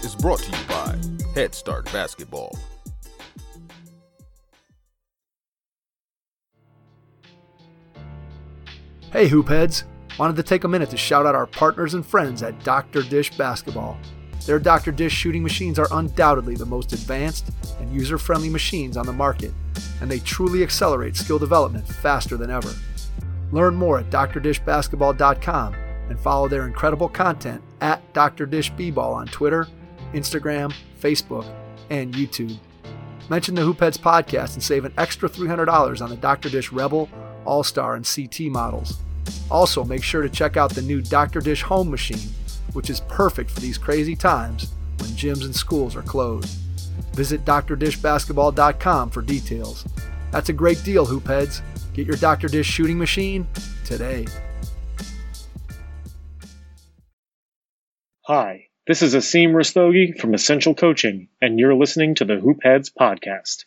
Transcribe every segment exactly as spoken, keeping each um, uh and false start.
is brought to you by Head Start Basketball. Hey Hoopheads! Wanted to take a minute to shout out our partners and friends at Doctor Dish Basketball. Their Doctor Dish shooting machines are undoubtedly the most advanced and user-friendly machines on the market, and they truly accelerate skill development faster than ever. Learn more at D R dish basketball dot com and follow their incredible content at D R Dish B-Ball on Twitter, Instagram, Facebook, and YouTube. Mention the Hoopheads podcast and save an extra three hundred dollars on the Doctor Dish Rebel, All-Star, and C T models. Also, make sure to check out the new Doctor Dish Home Machine, which is perfect for these crazy times when gyms and schools are closed. Visit D R dish basketball dot com for details. That's a great deal, Hoopheads. Get your Doctor Dish shooting machine today. Hi, this is Asim Rastogi from Essential Coaching, and you're listening to the Hoopheads podcast.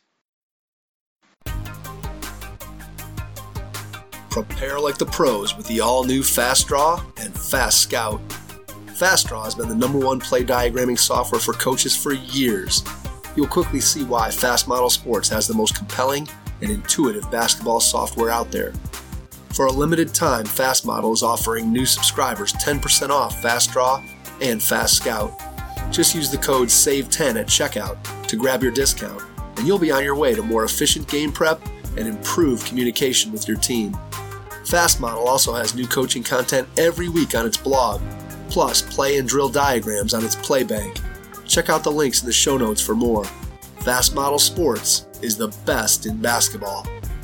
Prepare like the pros with the all-new Fast Draw and Fast Scout. Fast Draw has been the number one play diagramming software for coaches for years. You'll quickly see why Fast Model Sports has the most compelling and intuitive basketball software out there. For a limited time, Fast Model is offering new subscribers ten percent off Fast Draw and Fast Scout. Just use the code save ten at checkout to grab your discount, and you'll be on your way to more efficient game prep and improved communication with your team. Fast Model also has new coaching content every week on its blog, plus play and drill diagrams on its play bank. Check out the links in the show notes for more. Fast Model Sports is the best in basketball.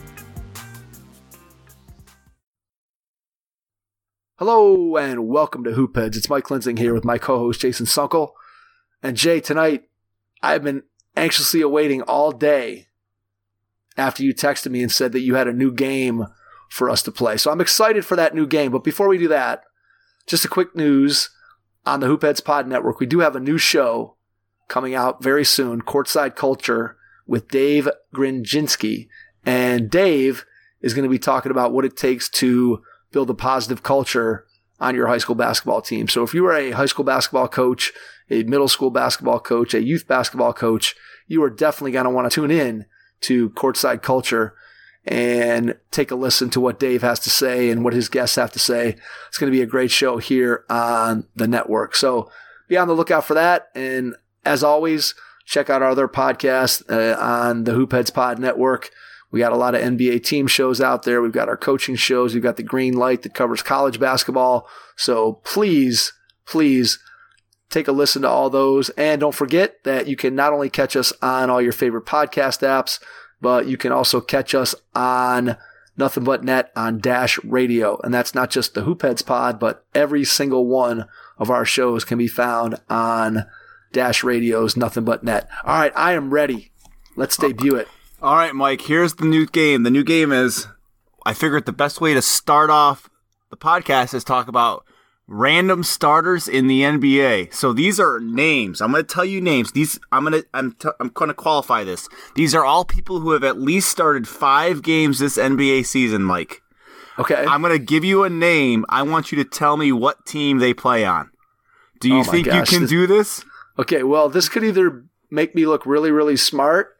Hello and welcome to Hoopheads. It's Mike Linsing here with my co-host Jason Sunkel. And Jay, tonight I've been anxiously awaiting all day after you texted me and said that you had a new game for us to play. So I'm excited for that new game. But before we do that, just a quick news on the Hoopheads Pod Network. We do have a new show coming out very soon, Courtside Culture with Dave Grinjinski. And Dave is going to be talking about what it takes to build a positive culture on your high school basketball team. So if you are a high school basketball coach, a middle school basketball coach, a youth basketball coach, you are definitely going to want to tune in to Courtside Culture and take a listen to what Dave has to say and what his guests have to say. It's going to be a great show here on the network. So be on the lookout for that. And as always, check out our other podcasts uh, on the Hoopheads Pod Network. We got a lot of N B A team shows out there. We've got our coaching shows. We've got the Green Light that covers college basketball. So please, please take a listen to all those. And don't forget that you can not only catch us on all your favorite podcast apps, but you can also catch us on Nothing But Net on Dash Radio. And that's not just the Hoopheads Pod, but every single one of our shows can be found on Dash Radio's Nothing But Net. All right, I am ready. Let's debut it. All right, Mike, here's the new game. The new game is, I figured the best way to start off the podcast is talk about random starters in the N B A. So these are names. I'm going to tell you names. These I'm going to I'm t- I'm going to qualify this. These are all people who have at least started five games this N B A season, Mike. Okay. I'm going to give you a name. I want you to tell me what team they play on. Do you oh think gosh. you can this, do this? Okay, well, this could either make me look really, really smart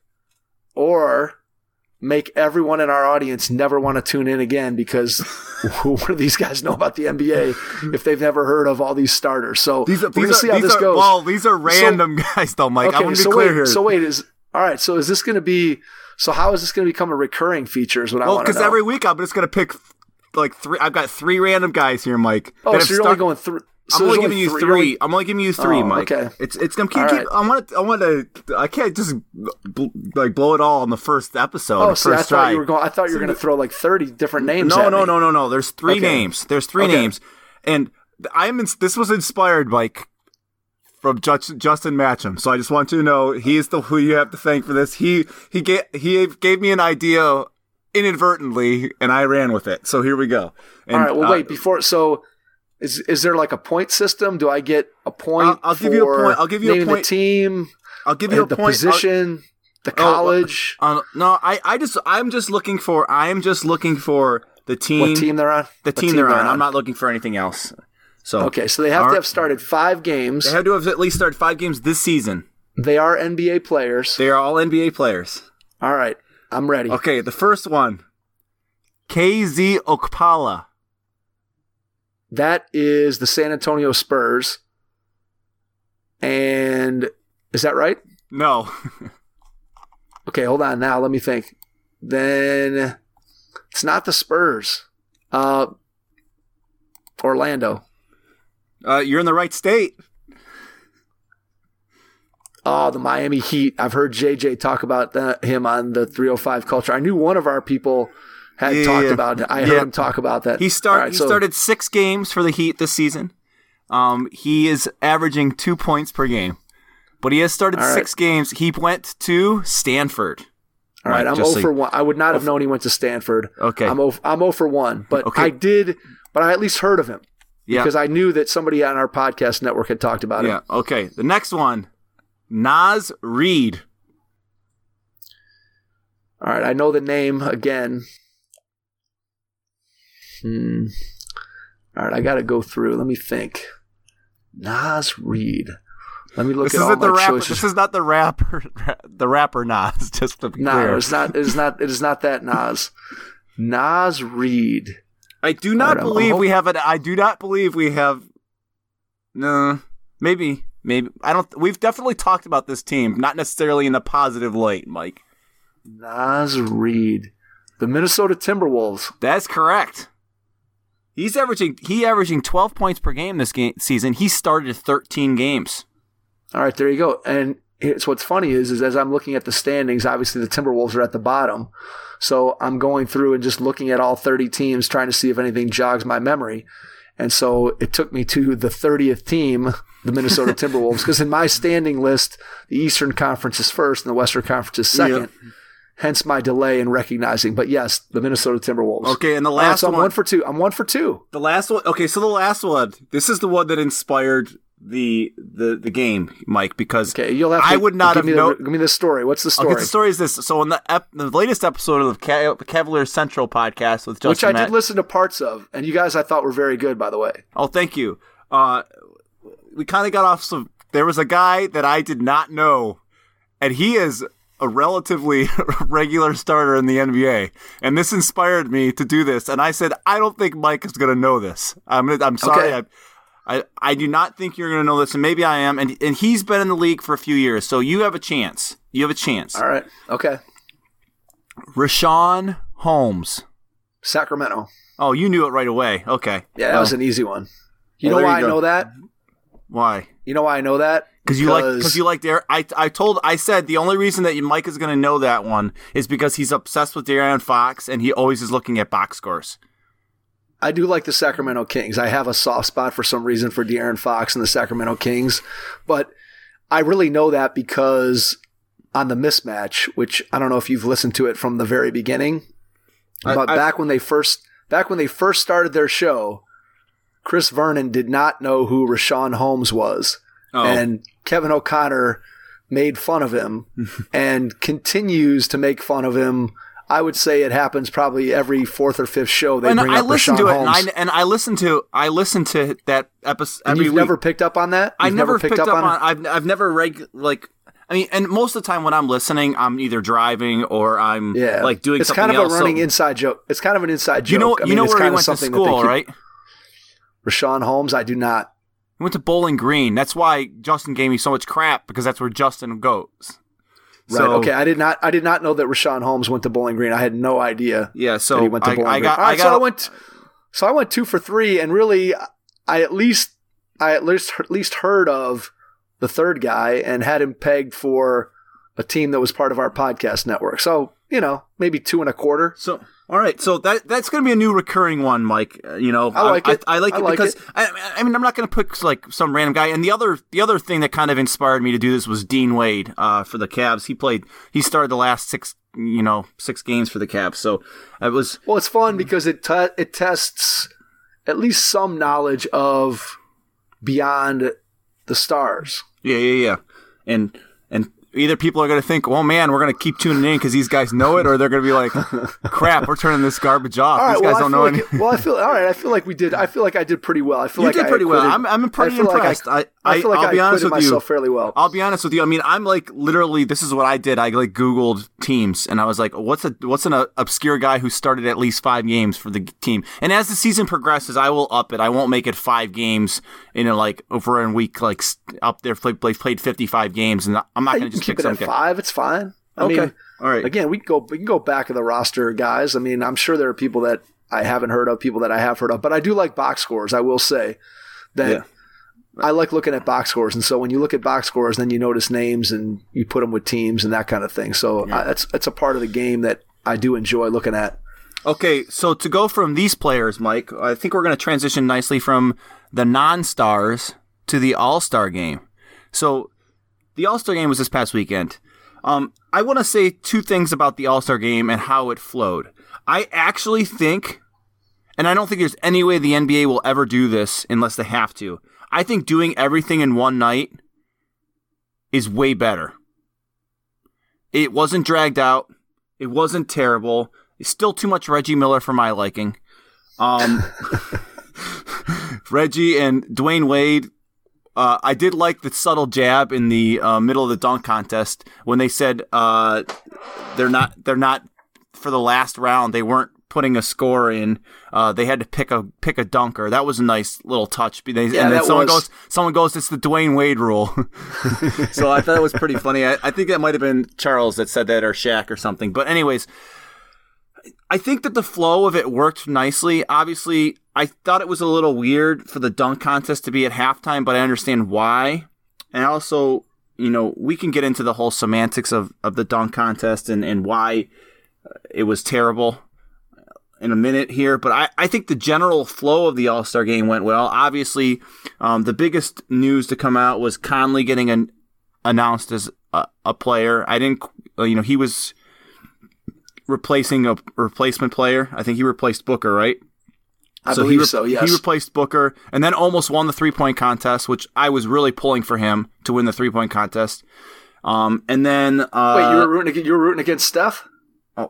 or make everyone in our audience never want to tune in again because what do these guys know about the N B A if they've never heard of all these starters? So these are, we're going to see how this are, goes. Well, these are random so, guys, though, Mike. Okay, I want to so be clear wait, here. So wait, is all right. So is this going to be? So how is this going to become a recurring feature? Is what well, I want to know. Well, because every week I'm just going to pick like three. I've got three random guys here, Mike. Oh, so you're start- only going through. So I'm only giving you three. three. I'm only giving you three, oh, Mike. Okay. It's it's gonna keep. All keep right. I want to. I want to. I can't just bl- like blow it all on the first episode. Oh, the see, first I thought try. you were going. I thought you were going to throw like thirty different names. No, at no, me. no, no, no. There's three okay. names. There's three okay. names, and I'm. In, this was inspired, Mike, from Justin Matcham. So I just want you to know he's the who you have to thank for this. He he gave he gave me an idea inadvertently, and I ran with it. So here we go. And, all right. Well, uh, wait before so. Is is there like a point system? Do I get a point? I'll, I'll for give you a point. I'll give you a naming point. The team. I'll give you a the point. position. I'll, the college. Oh, uh, no, I, I just I'm just looking for I'm just looking for the team. What team they're on? The team, team they're, they're on. on. I'm not looking for anything else. So okay, so they have All to right. have started five games. They have to have at least started five games this season. They are N B A players. They are all N B A players. All right, I'm ready. Okay, the first one, K Z Okpala. That is the San Antonio Spurs. And is that right? No. Okay, hold on now. Let me think. Then it's not the Spurs. Uh, Orlando. Uh, you're in the right state. Oh, the Miami Heat. I've heard J J talk about that, him on the three oh five Culture. I knew one of our people had Yeah, talked yeah. about it. I Yeah. heard him talk about that. He start All right, he so- started six games for the Heat this season. Um, he is averaging two points per game, but he has started All right. six games. He went to Stanford. All right, Mike, I'm just zero so for you- one. I would not have known he went to Stanford. Okay. I'm 0, I'm zero for one, but Okay. I did, but I at least heard of him Yeah. because I knew that somebody on our podcast network had talked about Yeah. him. Okay. The next one, Naz Reid. All right, I know the name again. Hmm. All right, I got to go through. Let me think. Nas Reed. Let me look This at all isn't the my rapper. choices. This is not the rapper. The rapper Nas. Just to be no, clear. it's not. It is not. It is not that Nas. Nas Reed. I do not All right, I'm- believe I'm we have it. I do not believe we have. No, maybe, maybe I don't. We've definitely talked about this team, not necessarily in a positive light, Mike. Nas Reed. The Minnesota Timberwolves. That's correct. He's averaging. He averaging twelve points per game this game season. He started thirteen games. All right, there you go. And it's what's funny is, is as I'm looking at the standings, obviously the Timberwolves are at the bottom. So I'm going through and just looking at all thirty teams, trying to see if anything jogs my memory. And so it took me to the thirtieth team, the Minnesota Timberwolves, because in my standing list, the Eastern Conference is first and the Western Conference is second. Yeah. Hence my delay in recognizing. But yes, the Minnesota Timberwolves. Okay, and the All right, last so I'm one. one for two. I'm one for two. The last one. Okay, so the last one. This is the one that inspired the the the game, Mike, because Okay, you'll have to I would not give have me the, known. give me the story. What's the story? Okay, the story is this. So in the ep- the latest episode of the Ca- Cavalier Central podcast with Justin Which I Matt- did listen to parts of, and you guys I thought were very good, by the way. Oh, thank you. Uh, we kind of got off some. There was a guy that I did not know, and he is a relatively regular starter in the N B A. And this inspired me to do this. And I said, I don't think Mike is going to know this. I'm I'm sorry. Okay. I, I I do not think you're going to know this, and maybe I am. And and he's been in the league for a few years, so you have a chance. You have a chance. All right. Okay. Rashawn Holmes. Sacramento. Oh, you knew it right away. Okay. Yeah, that Well, was an easy one. You well, know there why you I go. know that? Why? You know why I know that? Because you like because you like Dar- I I told I said the only reason that Mike is going to know that one is because he's obsessed with De'Aaron Fox and he always is looking at box scores. I do like the Sacramento Kings. I have a soft spot for some reason for De'Aaron Fox and the Sacramento Kings, but I really know that because on the mismatch, which I don't know if you've listened to it from the very beginning, I- but I- back when they first back when they first started their show, Chris Vernon did not know who Rashawn Holmes was. Oh. And Kevin O'Connor made fun of him and continues to make fun of him. I would say it happens probably every fourth or fifth show they and bring I up listened Rashawn to it, Holmes. and I and I listened to I listened to that episode And every you've week. never picked up on that? I You've never picked, up on. it? I've I've never reg like. I mean, and most of the time when I'm listening, I'm either driving or I'm Yeah, like doing it's something kind of else. a running so, inside joke. It's kind of an inside joke. you know, I you mean, know it's where he kind of went to something that they school, keep- right? Rashawn Holmes, I do not. He went to Bowling Green. That's why Justin gave me so much crap because that's where Justin goes. Right. So, okay. I did not. I did not know that Rashawn Holmes went to Bowling Green. I had no idea. Yeah. So that he went to I, Bowling I Green. got. All right, I got. so I went. So I went two for three, and really, I at least, I at least, at least heard of the third guy and had him pegged for a team that was part of our podcast network. So you know, maybe two and a quarter. So all right, so that that's going to be a new recurring one, Mike. Uh, you know, I like it. I, I like I it like because it. I, I mean, I'm not going to pick like some random guy. And the other the other thing that kind of inspired me to do this was Dean Wade uh, for the Cavs. He played. He started the last six, you know, six games for the Cavs. So it was. Well, it's fun because it te- it tests at least some knowledge of beyond the stars. Yeah, yeah, yeah. And and either people are going to think, well, man, we're going to keep tuning in because these guys know it, or they're going to be like, crap, we're turning this garbage off. All right, these well, guys I don't feel know like anything. it, well, I feel all right. I feel like we did. I feel like I did pretty well. I feel You like did I pretty well. acquitted- I'm, I'm pretty I feel impressed. Like I, I, I feel like I'll I be honest acquitted with you. myself fairly well. I'll be honest with you. I mean, I'm like literally. This is what I did. I like Googled teams, and I was like, "What's a what's an uh, obscure guy who started at least five games for the team?" And as the season progresses, I will up it. I won't make it five games in a like over a week, like up there. Played played fifty-five games, and I'm not Yeah, going to you just can pick keep it some at guy. five. It's fine. I Okay. mean, All right. Again, we can go we can go back of the roster, guys. I mean, I'm sure there are people that I haven't heard of, people that I have heard of, but I do like box scores. I will say that Yeah. I like looking at box scores, and so when you look at box scores, then you notice names and you put them with teams and that kind of thing. So Yeah. I, that's that's a part of the game that I do enjoy looking at. Okay, so to go from these players, Mike, I think we're going to transition nicely from the non-stars to the All-Star game. So the All-Star game was this past weekend. Um, I want to say two things about the All-Star game and how it flowed. I actually think, and I don't think there's any way the N B A will ever do this unless they have to, I think doing everything in one night is way better. It wasn't dragged out. It wasn't terrible. It's still too much Reggie Miller for my liking. Um, Reggie and Dwayne Wade. Uh, I did like the subtle jab in the uh, middle of the dunk contest when they said uh, they're not they're not for the last round. They weren't putting a score in. Uh, they had to pick a pick a dunker. That was a nice little touch. They, Yeah, and then that someone was- goes, someone goes, it's the Dwayne Wade rule. So I thought it was pretty funny. I, I think that might have been Charles that said that, or Shaq or something. But anyways, I think that the flow of it worked nicely. Obviously, I thought it was a little weird for the dunk contest to be at halftime, but I understand why. And also, you know, we can get into the whole semantics of, of the dunk contest and, and why it was terrible in a minute here. But I, I think the general flow of the All-Star game went well. Obviously, um, the biggest news to come out was Conley getting an, announced as a, a player. I didn't, uh, you know, he was replacing a replacement player. I think he replaced Booker, right? I so believe he re- so, yes. He replaced Booker and then almost won the three-point contest, which I was really pulling for him to win the three-point contest. Um, and then... Uh, Wait, you were rooting against, you were rooting against Steph? Oh,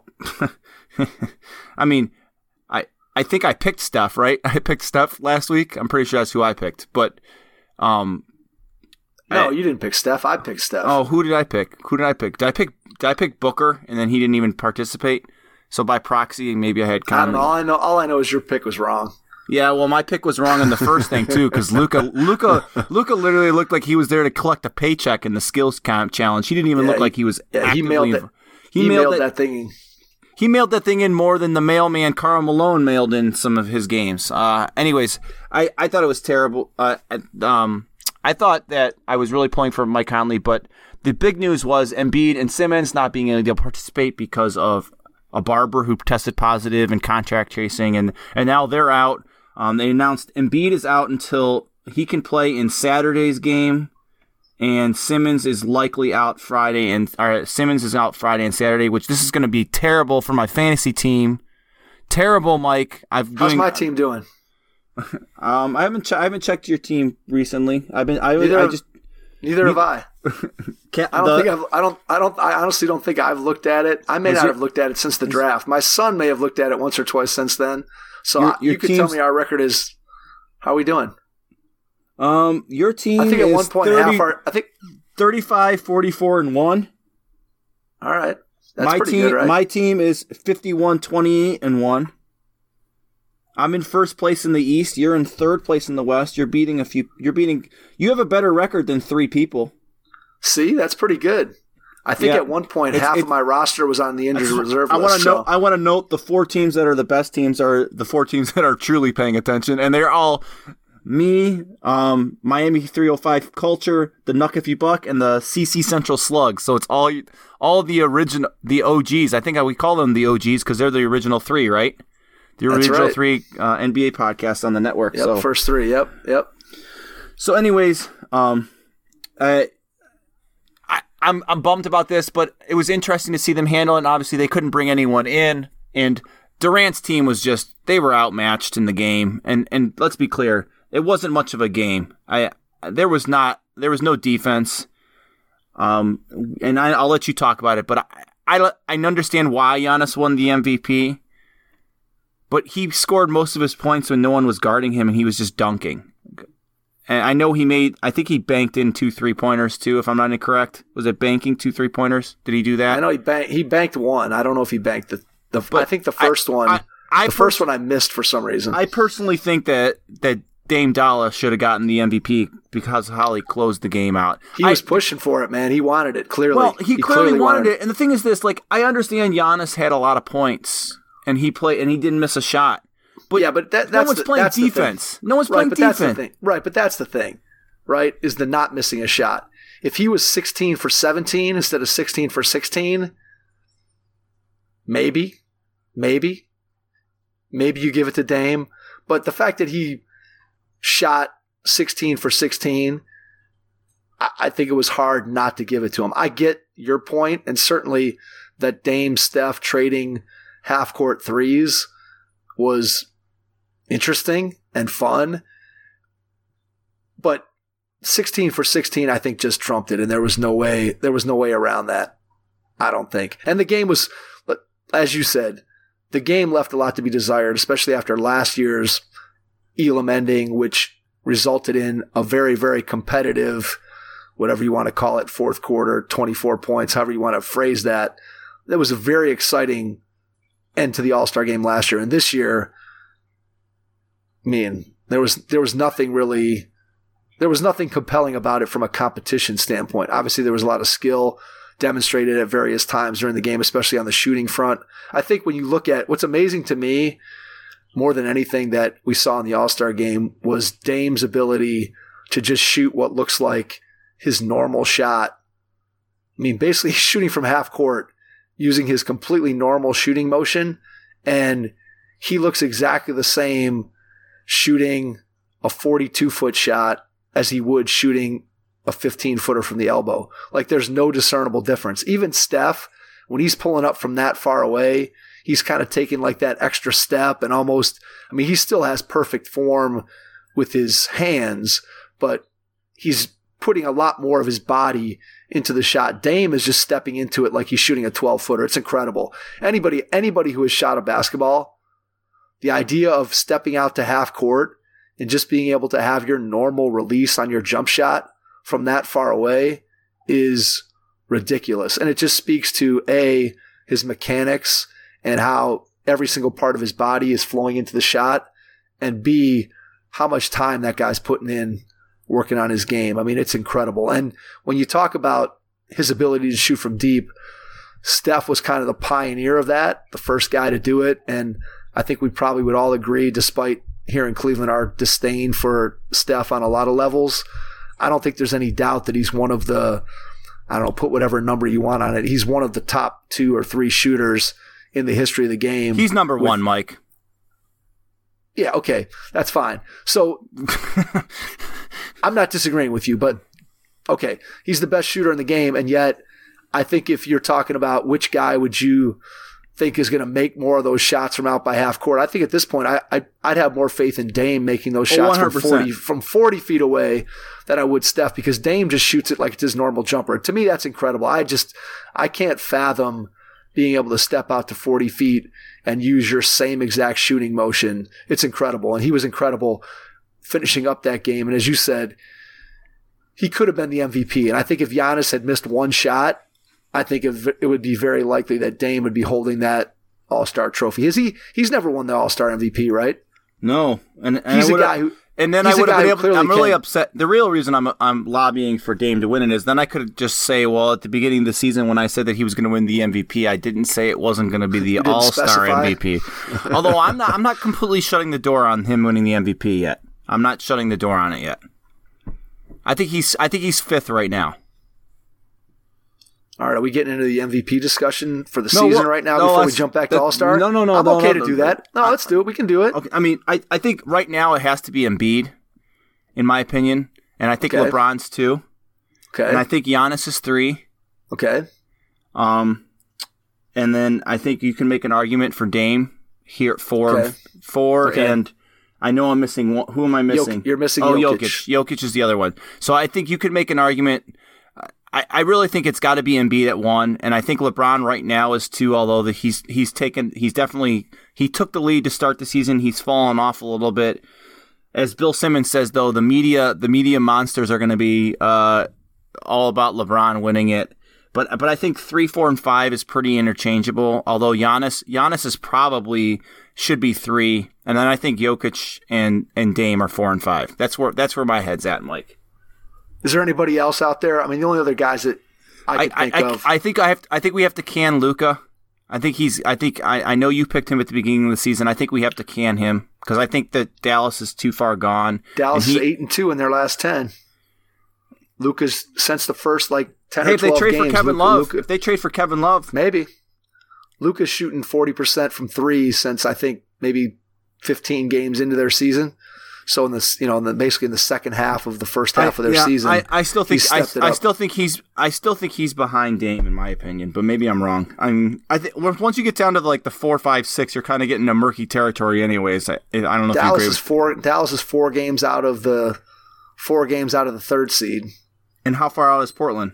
I mean, I I think I picked Steph, right? I picked Steph last week. I'm pretty sure that's who I picked. But, um... No, I, you didn't pick Steph. I picked Steph. Oh, who did I pick? Who did I pick? Did I pick Did I pick Booker, and then he didn't even participate? So by proxy, maybe I had I don't know. Conley. All I know, all I know is your pick was wrong. Yeah, well, my pick was wrong in the first thing too, because Luka, Luka, Luka literally looked like he was there to collect a paycheck in the skills comp challenge. He didn't even Yeah, look he- like he was. Yeah, he actively mailed that. inv- He, He mailed, mailed that thing. He mailed that thing in more than the mailman Karl Malone mailed in some of his games. Uh, anyways, I, I thought it was terrible. Uh, um, I thought that I was really pulling for Mike Conley, but the big news was Embiid and Simmons not being able to participate because of a barber who tested positive and contract chasing, and, and now they're out. Um, they announced Embiid is out until he can play in Saturday's game, and Simmons is likely out Friday, and or Simmons is out Friday and Saturday, which this is going to be terrible for my fantasy team. Terrible, Mike. I've How's doing, my team doing? Um, I haven't ch- I haven't checked your team recently. I've been I, Neither I have- just Neither have I. can't. I don't the- think I've. I don't. I don't. I honestly don't think I've looked at it. I may Is not your- have looked at it since the draft. My son may have looked at it once or twice since then. So Your- I, your you could tell team's- me our record is. How are we doing? um, your team. I think at is one point thirty, half our. I think. thirty-five, forty-four, and one. All right, that's my pretty team. good, right? My team is fifty-one, twenty-eight, and one. I'm in first place in the East. You're in third place in the West. You're beating a few. You're beating. You have a better record than three people. See, that's pretty good. I think Yeah. at one point It's- half it's- of my roster was on the injured reserve I list. want to so- note. I want to note the four teams that are the best teams are the four teams that are truly paying attention, and they're all me, um, Miami three oh five Culture, the Nuck If You Buck, and the C C Central Slugs. So it's all all the original, the O Gs. I think I we call them the O Gs because they're the original three, right? The That's original right. three uh, N B A podcasts on the network. Yep, so first three. Yep, yep. So, anyways, um, I, I, I'm I'm bummed about this, but it was interesting to see them handle it. And obviously, they couldn't bring anyone in, and Durant's team was just they were outmatched in the game. And and let's be clear, it wasn't much of a game. I there was not there was no defense. Um, and I, I'll let you talk about it, but I, I, I understand why Giannis won the M V P, but he scored most of his points when no one was guarding him and he was just dunking. And I know he made, I think he banked in two three-pointers too, if I'm not incorrect. Was it banking two three-pointers? Did he do that? I know he banked, he banked one. I don't know if he banked the, the But I think the first I, one, I, I the pers- first one I missed for some reason. I personally think that, that Dame Dollar should have gotten the M V P because of how he closed the game out. He I, was pushing for it, man. He wanted it, clearly. Well, he, he clearly, clearly wanted, wanted it. And the thing is this, like, I understand Giannis had a lot of points and he played and he didn't miss a shot. But yeah, but that, that's no one's the, playing that's defense. No one's right, playing but defense. That's the thing. Right, but that's the thing, right, is the not missing a shot. If he was sixteen for seventeen instead of sixteen for sixteen, maybe, maybe, maybe you give it to Dame. But the fact that he shot sixteen for sixteen, I, I think it was hard not to give it to him. I get your point, and certainly that Dame Steph trading half-court threes was interesting and fun, but sixteen for sixteen, I think, just trumped it, and there was no way there was no way around that. I don't think. And the game was, as you said, the game left a lot to be desired, especially after last year's Elam ending, which resulted in a very, very competitive, whatever you want to call it, fourth quarter, twenty-four points, however you want to phrase that. That was a very exciting end to the All-Star game last year, and this year, I mean, there was there was nothing really, there was nothing compelling about it from a competition standpoint. Obviously, there was a lot of skill demonstrated at various times during the game, especially on the shooting front. I think when you look at what's amazing to me, more than anything that we saw in the All-Star game, was Dame's ability to just shoot what looks like his normal shot. I mean, basically he's shooting from half court using his completely normal shooting motion, and he looks exactly the same shooting a forty-two foot shot as he would shooting a fifteen footer from the elbow. Like, there's no discernible difference. Even Steph, when he's pulling up from that far away, he's kind of taking like that extra step and almost, I mean, he still has perfect form with his hands, but he's putting a lot more of his body into the shot. Dame is just stepping into it like he's shooting a twelve footer. It's incredible. Anybody, anybody who has shot a basketball, the idea of stepping out to half court and just being able to have your normal release on your jump shot from that far away is ridiculous. And it just speaks to A, his mechanics and how every single part of his body is flowing into the shot, and B, how much time that guy's putting in working on his game. I mean, it's incredible. And when you talk about his ability to shoot from deep, Steph was kind of the pioneer of that, the first guy to do it. And I think we probably would all agree, despite here in Cleveland our disdain for Steph on a lot of levels, I don't think there's any doubt that he's one of the, I don't know, put whatever number you want on it, he's one of the top two or three shooters in the history of the game. He's number with, one, Mike. Yeah, okay, that's fine. So I'm not disagreeing with you, but okay, he's the best shooter in the game, and yet I think if you're talking about which guy would you think is going to make more of those shots from out by half court, I think at this point I, I, I'd have more faith in Dame making those shots from forty, from forty feet away than I would Steph, because Dame just shoots it like it's his normal jumper. To me, that's incredible. I just I can't fathom being able to step out to forty feet and use your same exact shooting motion. It's incredible. And he was incredible finishing up that game. And as you said, he could have been the M V P. And I think if Giannis had missed one shot, I think it would be very likely that Dame would be holding that All-Star trophy. Is he? He's never won the All-Star M V P, right? No. And, and he's a guy who... And then I would have been able to, I'm really can. upset. The real reason I'm I'm lobbying for Dame to win it is then I could just say, well, at the beginning of the season when I said that he was going to win the M V P, I didn't say it wasn't going to be the All-Star specify. M V P. Although I'm not I'm not completely shutting the door on him winning the M V P yet. I'm not shutting the door on it yet. I think he's I think he's fifth right now. All right, are we getting into the M V P discussion for the no, season well, right now no, before we jump back to All-Star? No, no, no. I'm no, okay no, to no, do no, that. No, I, let's do it. We can do it. Okay, I mean, I, I think right now it has to be Embiid, in my opinion, and I think okay. LeBron's two. Okay. And I think Giannis is three. Okay. Um, and then I think you can make an argument for Dame here at four. Okay. Four, okay. and I know I'm missing one. Who am I missing? Jok- you're missing oh, Jokic. Jokic. Jokic is the other one. So I think you could make an argument. I, I really think it's got to be Embiid at one, and I think LeBron right now is two. Although the, he's he's taken he's definitely he took the lead to start the season. He's fallen off a little bit. As Bill Simmons says, though, the media the media monsters are going to be uh, all about LeBron winning it. But but I think three, four, and five is pretty interchangeable. Although Giannis Giannis is probably should be three, and then I think Jokic and, and Dame are four and five. That's where that's where my head's at, Mike. Is there anybody else out there? I mean, the only other guys that I can I, think I, of. I, I think I have. I think we have to can Luka. I think he's. I think I, I know you picked him at the beginning of the season. I think we have to can him because I think that Dallas is too far gone. Dallas he, is eight and two in their last ten. Luka's since the first like ten hey, or twelve if they trade games. for Kevin Luka, Love, Luka, if they trade for Kevin Love, maybe Luka's shooting forty percent from three since I think maybe fifteen games into their season. So in this, you know, in the, basically in the second half of the first half I, of their yeah, season, I, I still think I, I up. still think he's I still think he's behind Dame in my opinion, but maybe I'm wrong. I mean, I think once you get down to like the four, five, six, you're kind of getting into murky territory, anyways. I, I don't know. Dallas if you agree is with four. Dallas is four games out of the four games out of the third seed. And how far out is Portland?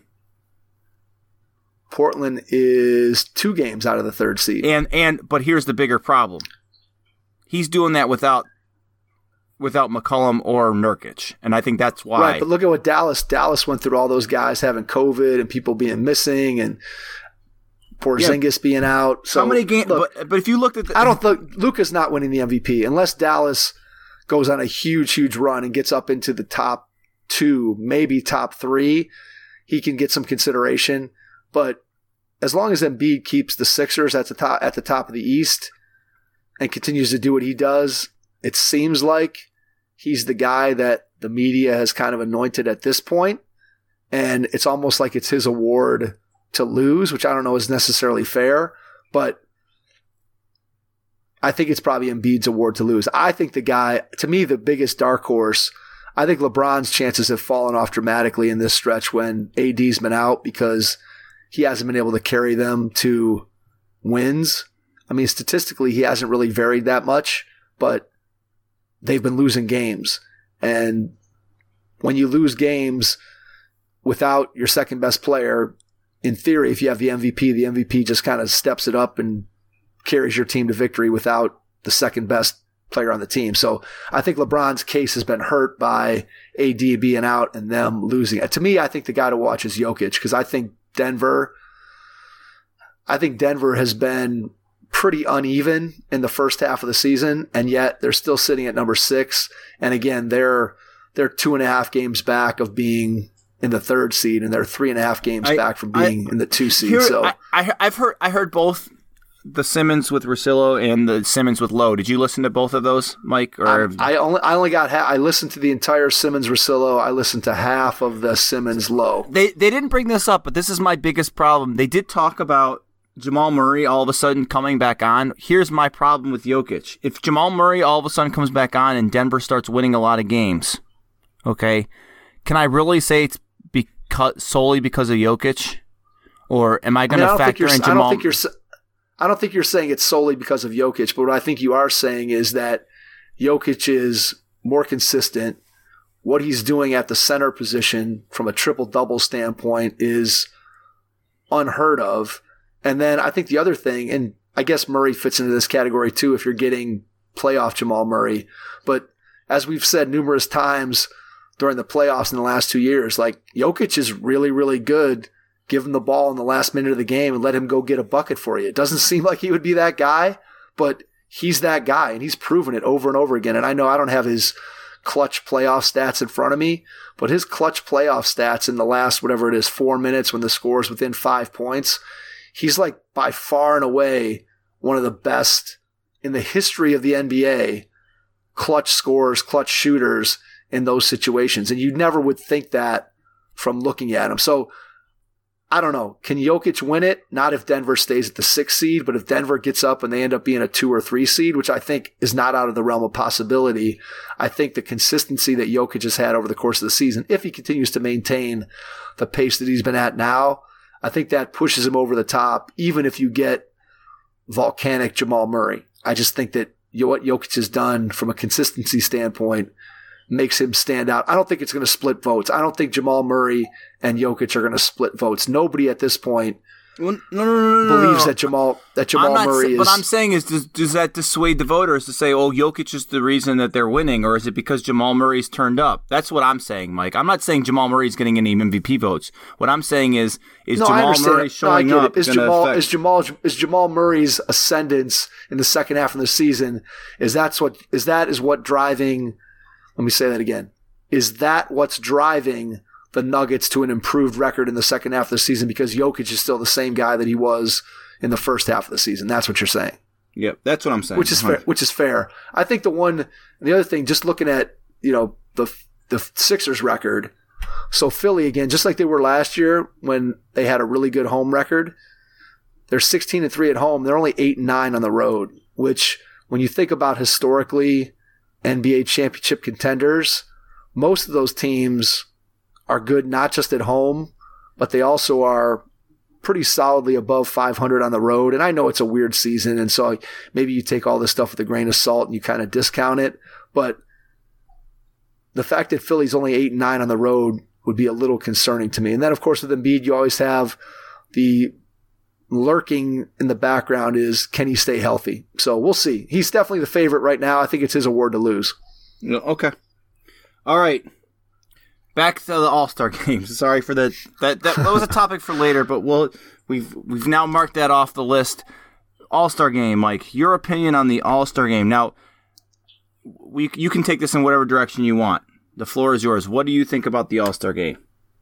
Portland is two games out of the third seed. And and but here's the bigger problem. He's doing that without without McCollum or Nurkic, and I think that's why. Right, but look at what Dallas Dallas went through. All those guys having COVID and people being missing and Porzingis yeah. being out. So how many games? Look, but, but if you looked at, the, I don't think Luka's not winning the M V P unless Dallas goes on a huge, huge run and gets up into the top two, maybe top three. He can get some consideration, but as long as Embiid keeps the Sixers at the top at the top of the East and continues to do what he does, it seems like he's the guy that the media has kind of anointed at this point, and it's almost like it's his award to lose, which I don't know is necessarily fair, but I think it's probably Embiid's award to lose. I think the guy, to me, the biggest dark horse, I think LeBron's chances have fallen off dramatically in this stretch when A D's been out because he hasn't been able to carry them to wins. I mean, statistically, he hasn't really varied that much, but they've been losing games. And when you lose games without your second best player, in theory, if you have the M V P, the M V P just kind of steps it up and carries your team to victory without the second best player on the team. So I think LeBron's case has been hurt by A D being out and them losing. To me, I think the guy to watch is Jokic because I think Denver, I think Denver has been pretty uneven in the first half of the season, and yet they're still sitting at number six. And again, they're they're two and a half games back of being in the third seed, and they're three and a half games I, back from being I, in the two seed. Here, so I, I, I've heard I heard both the Simmons with Russillo and the Simmons with Lowe. Did you listen to both of those, Mike? Or I, I only I only got ha- I listened to the entire Simmons Russillo. I listened to half of the Simmons Lowe. They they didn't bring this up, but this is my biggest problem. They did talk about Jamal Murray all of a sudden coming back on. Here's my problem with Jokic. If Jamal Murray all of a sudden comes back on and Denver starts winning a lot of games, okay, can I really say it's because solely because of Jokic? Or am I going to I mean, factor in Jamal? I don't think you're I don't think you're saying it's solely because of Jokic, but what I think you are saying is that Jokic is more consistent. What he's doing at the center position from a triple-double standpoint is unheard of. And then I think the other thing, and I guess Murray fits into this category too if you're getting playoff Jamal Murray, but as we've said numerous times during the playoffs in the last two years, like Jokic is really, really good. Give him the ball in the last minute of the game and let him go get a bucket for you. It doesn't seem like he would be that guy, but he's that guy, and he's proven it over and over again. And I know I don't have his clutch playoff stats in front of me, but his clutch playoff stats in the last, whatever it is, four minutes when the score is within five points, he's like by far and away one of the best in the history of the N B A clutch scorers, clutch shooters in those situations. And you never would think that from looking at him. So I don't know. Can Jokic win it? Not if Denver stays at the sixth seed, but if Denver gets up and they end up being a two or three seed, which I think is not out of the realm of possibility, I think the consistency that Jokic has had over the course of the season, if he continues to maintain the pace that he's been at now, I think that pushes him over the top, even if you get volcanic Jamal Murray. I just think that what Jokic has done from a consistency standpoint makes him stand out. I don't think it's going to split votes. I don't think Jamal Murray and Jokic are going to split votes. Nobody at this point well, no, no, no, no, believes no. that Jamal that Jamal I'm Murray not, is. What I'm saying is, does, does that dissuade the voters to say, "Oh, Jokic is the reason that they're winning," or is it because Jamal Murray's turned up? That's what I'm saying, Mike. I'm not saying Jamal Murray's getting any M V P votes. What I'm saying is, is no, Jamal Murray no, showing up is going Jamal affect- is Jamal is Jamal Murray's ascendance in the second half of the season? Is that's what is that is what driving? Let me say that again. Is that what's driving the Nuggets to an improved record in the second half of the season because Jokic is still the same guy that he was in the first half of the season? That's what you're saying. Yep, that's what I'm saying. Which is fair. Which is fair. I think the one, the other thing, just looking at you know the the Sixers record. So Philly again, just like they were last year when they had a really good home record, they're sixteen and three at home. They're only eight and nine on the road. Which, when you think about historically N B A championship contenders, most of those teams are good not just at home, but they also are pretty solidly above five hundred on the road. And I know it's a weird season, and so maybe you take all this stuff with a grain of salt and you kind of discount it. But the fact that Philly's only eight and nine on the road would be a little concerning to me. And then, of course, with Embiid, you always have the lurking in the background is, can he stay healthy? So we'll see. He's definitely the favorite right now. I think it's his award to lose. Okay. All right. Back to the All-Star games. Sorry for the that, that. That was a topic for later, but we'll we've we've now marked that off the list. All-Star game, Mike. Your opinion on the All-Star game. Now, we you can take this in whatever direction you want. The floor is yours. What do you think about the All-Star game?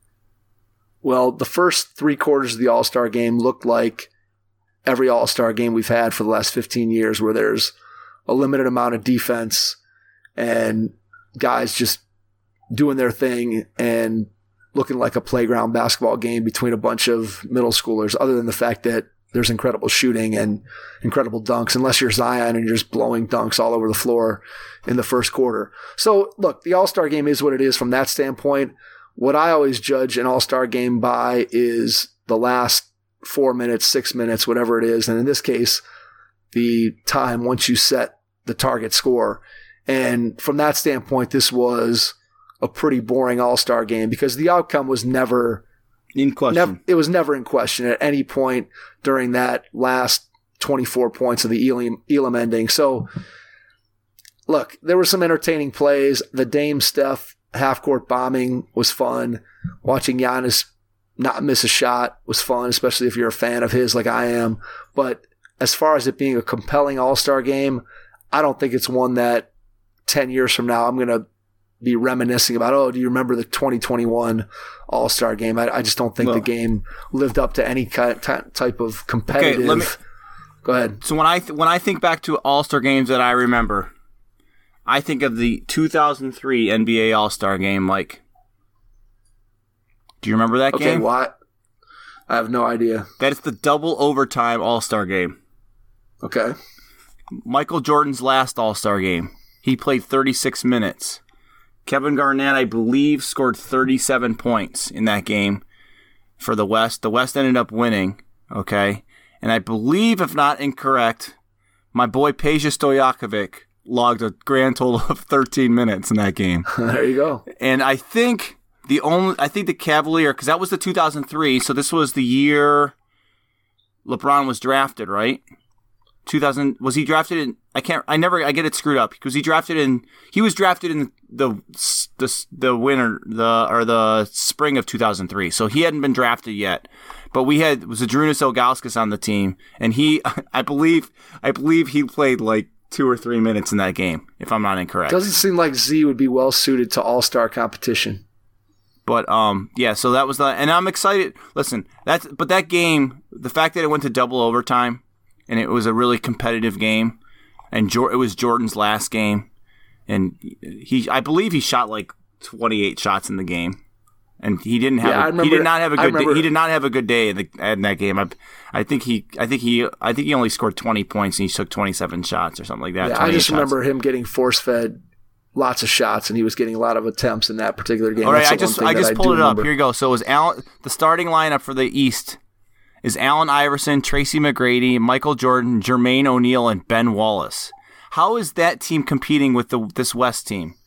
Well, the first three quarters of the All-Star game looked like every All-Star game we've had for the last fifteen years, where there's a limited amount of defense and guys just doing their thing and looking like a playground basketball game between a bunch of middle schoolers, other than the fact that there's incredible shooting and incredible dunks, unless you're Zion and you're just blowing dunks all over the floor in the first quarter. So, look, the All-Star game is what it is from that standpoint. What I always judge an All-Star game by is the last four minutes, six minutes, whatever it is. And in this case, the time once you set the target score. And from that standpoint, this was a pretty boring All-Star game because the outcome was never in question. Never, it was never in question at any point during that last twenty-four points of the Elam, Elam ending. So, look, there were some entertaining plays. The Dame Steph half-court bombing was fun. Watching Giannis not miss a shot was fun, especially if you're a fan of his like I am. But as far as it being a compelling All-Star game, I don't think it's one that ten years from now I'm going to be reminiscing about, oh, do you remember the twenty twenty-one All-Star game? I, I just don't think well, the game lived up to any kind, type of competitive. Okay, let me, go ahead. So when I th- when I think back to All-Star games that I remember, I think of the two thousand three N B A All-Star game. Like, do you remember that okay, game? Okay, what? I have no idea. That is the double overtime All-Star game. Okay. Michael Jordan's last All-Star game. He played thirty-six minutes. Kevin Garnett, I believe, scored thirty-seven points in that game for the West. The West ended up winning, okay? And I believe, if not incorrect, my boy Peja Stojakovic logged a grand total of thirteen minutes in that game. There you go. And I think the only, I think the Cavalier, because that was the two thousand three, so this was the year LeBron was drafted, right? two thousand, was he drafted in, I can't, I never, I get it screwed up, because he drafted in, he was drafted in the, the, the winter, the, or the spring of two thousand three, so he hadn't been drafted yet, but we had, was Zydrunas Ilgauskas on the team, and he, I believe, I believe he played like two or three minutes in that game, if I'm not incorrect. Doesn't seem like Z would be well suited to all-star competition. But, um, yeah, so that was the, and I'm excited, listen, that's, but that game, the fact that it went to double overtime, and it was a really competitive game, and jo- it was Jordan's last game, and he, I believe he shot like twenty-eight shots in the game, and he didn't have, yeah, a, remember, he did not have a good, remember, day, he did not have a good day in, the, in that game. I, I think he, I think he, I think he only scored twenty points, and he took twenty-seven shots or something like that. Yeah, I just shots. remember him getting force-fed lots of shots, and he was getting a lot of attempts in that particular game. All right, That's I just, I just I pulled it remember. up. Here you go. So it was Allen, the starting lineup for the East is Allen Iverson, Tracy McGrady, Michael Jordan, Jermaine O'Neal, and Ben Wallace. How is that team competing with the this West team?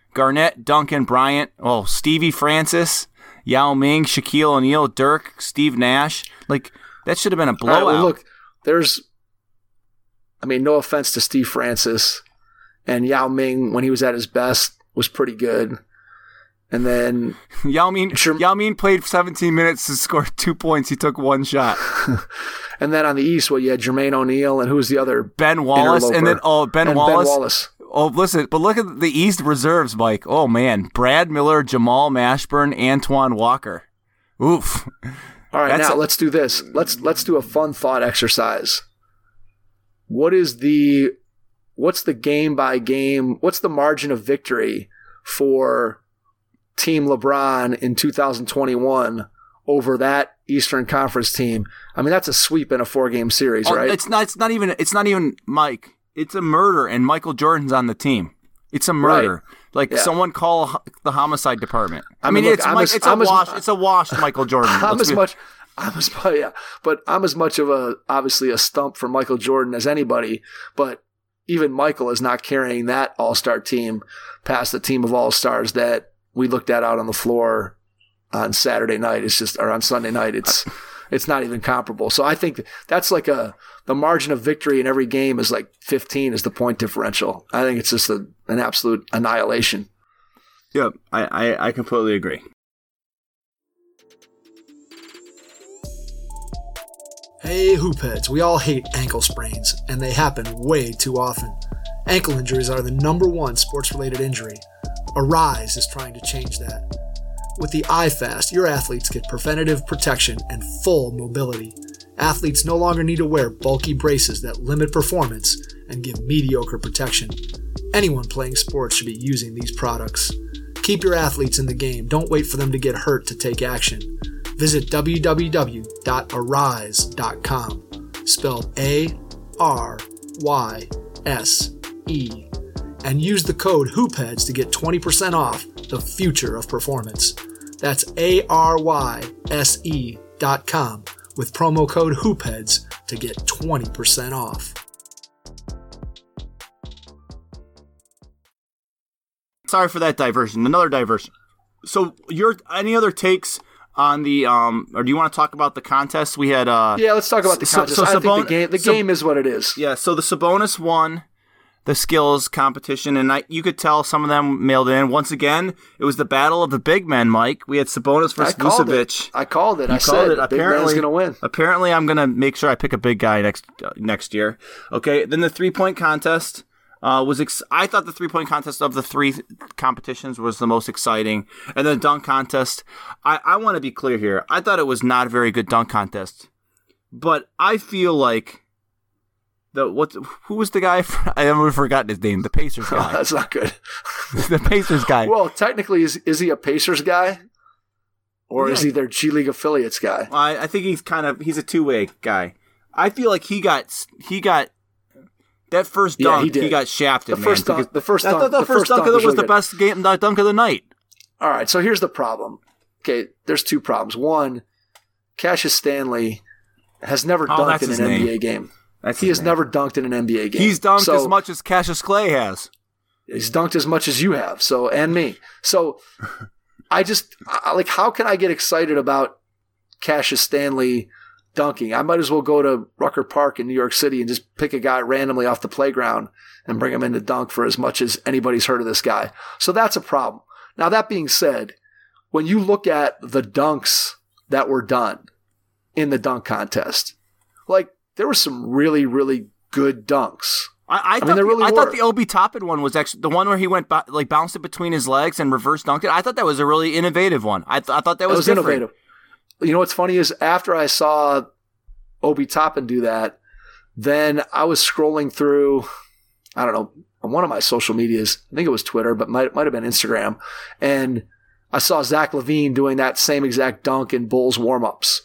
Garnett, Duncan, Bryant, oh, Stevie Francis, Yao Ming, Shaquille O'Neal, Dirk, Steve Nash. Like, that should have been a blowout. All right, well, look, there's, I mean, no offense to Steve Francis, and Yao Ming, when he was at his best, was pretty good. And then Yao Ming, sure, Yao Ming played seventeen minutes and scored two points. He took one shot. And then on the East, well, you had Jermaine O'Neal, and who was the other? Ben Wallace. Interloper? And then, oh, Ben and Wallace. Ben Wallace. Oh, listen, but look at the East reserves, Mike. Oh, man. Brad Miller, Jamal Mashburn, Antoine Walker. Oof. All right, That's now a- let's do this. Let's let's do a fun thought exercise. What is the what's the game by game? What's the margin of victory for Team LeBron in two thousand twenty-one over that Eastern Conference team? I mean, that's a sweep in a four-game series, Oh, right? It's not. It's not even. It's not even Mike. It's a murder, and Michael Jordan's on the team. It's a murder. Right. Like Yeah. someone call h- the homicide department. I, I mean, mean, look, it's I'm Mike, as- it's a I'm as- wash. It's a washed Michael Jordan. I'm Let's as be- much. I'm as yeah, but I'm as much of a obviously a stump for Michael Jordan as anybody. But even Michael is not carrying that All-Star team past the team of All-Stars that we looked at out on the floor on Saturday night. It's just or on Sunday night. It's it's not even comparable. So I think that's like a the margin of victory in every game is like fifteen is the point differential. I think it's just a, an absolute annihilation. Yep, I, I I completely agree. Hey hoopheads, we all hate ankle sprains, and they happen way too often. Ankle injuries are the number one sports-related injury. Arise is trying to change that. With the iFast, your athletes get preventative protection and full mobility. Athletes no longer need to wear bulky braces that limit performance and give mediocre protection. Anyone playing sports should be using these products. Keep your athletes in the game. Don't wait for them to get hurt to take action. Visit w w w dot arise dot com, spelled A R Y S E, and use the code HOOPHEADS to get twenty percent off the future of performance. That's A R Y S E dot com with promo code HOOPHEADS to get twenty percent off. Sorry for that diversion. Another diversion. So, your any other takes on the um, or do you want to talk about the contest we had? Uh, Yeah, let's talk about the so- contest. so I Sabon- think the game the so- game is what it is. Yeah, so the Sabonis won the skills competition, and I, you could tell some of them mailed in. Once again, it was the battle of the big men, Mike. We had Sabonis I versus called it. Vucevic. I called it. You I called said it. the big man's Apparently, going to win. Apparently, I'm going to make sure I pick a big guy next uh, next year. Okay, then the three-point contest uh, was ex- – I thought the three-point contest of the three competitions was the most exciting. And the dunk contest, I, I want to be clear here. I thought it was not a very good dunk contest. But I feel like – The what? Who was the guy? For, I haven't forgotten his name. The Pacers Oh, guy. that's not good. the Pacers guy. Well, technically, is is he a Pacers guy, or Yeah. is he their G League affiliates guy? I, I think he's kind of he's a two way guy. I feel like he got he got that first Yeah, dunk. he did. got shafted. The first man, dunk- because the first I dunk- thought the, the first first dunk, dunk of it was was the really good. best game the dunk of the night. All right, so here's the problem. Okay, there's two problems. One, Cassius Stanley has never Oh, dunked that's in his an name. N B A game. That's He his has name. never dunked in an N B A game. He's dunked So- as much as Cassius Clay has. He's dunked as much as you have, so and me. So I just I, like how can I get excited about Cassius Stanley dunking? I might as well go to Rucker Park in New York City and just pick a guy randomly off the playground and bring him in to dunk for as much as anybody's heard of this guy. So that's a problem. Now that being said, when you look at the dunks that were done in the dunk contest, like there were some really, really good dunks. I, I, mean, thought, there the, really I thought were. the Obi Toppin one was actually the one where he went ba- like bounced it between his legs and reverse dunked it. I thought that was a really innovative one. I, th- I thought that That was, was different. innovative. You know what's funny is after I saw Obi Toppin do that, then I was scrolling through, I don't know, on one of my social medias. I think it was Twitter, but might might have been Instagram, and I saw Zach LaVine doing that same exact dunk in Bulls warmups.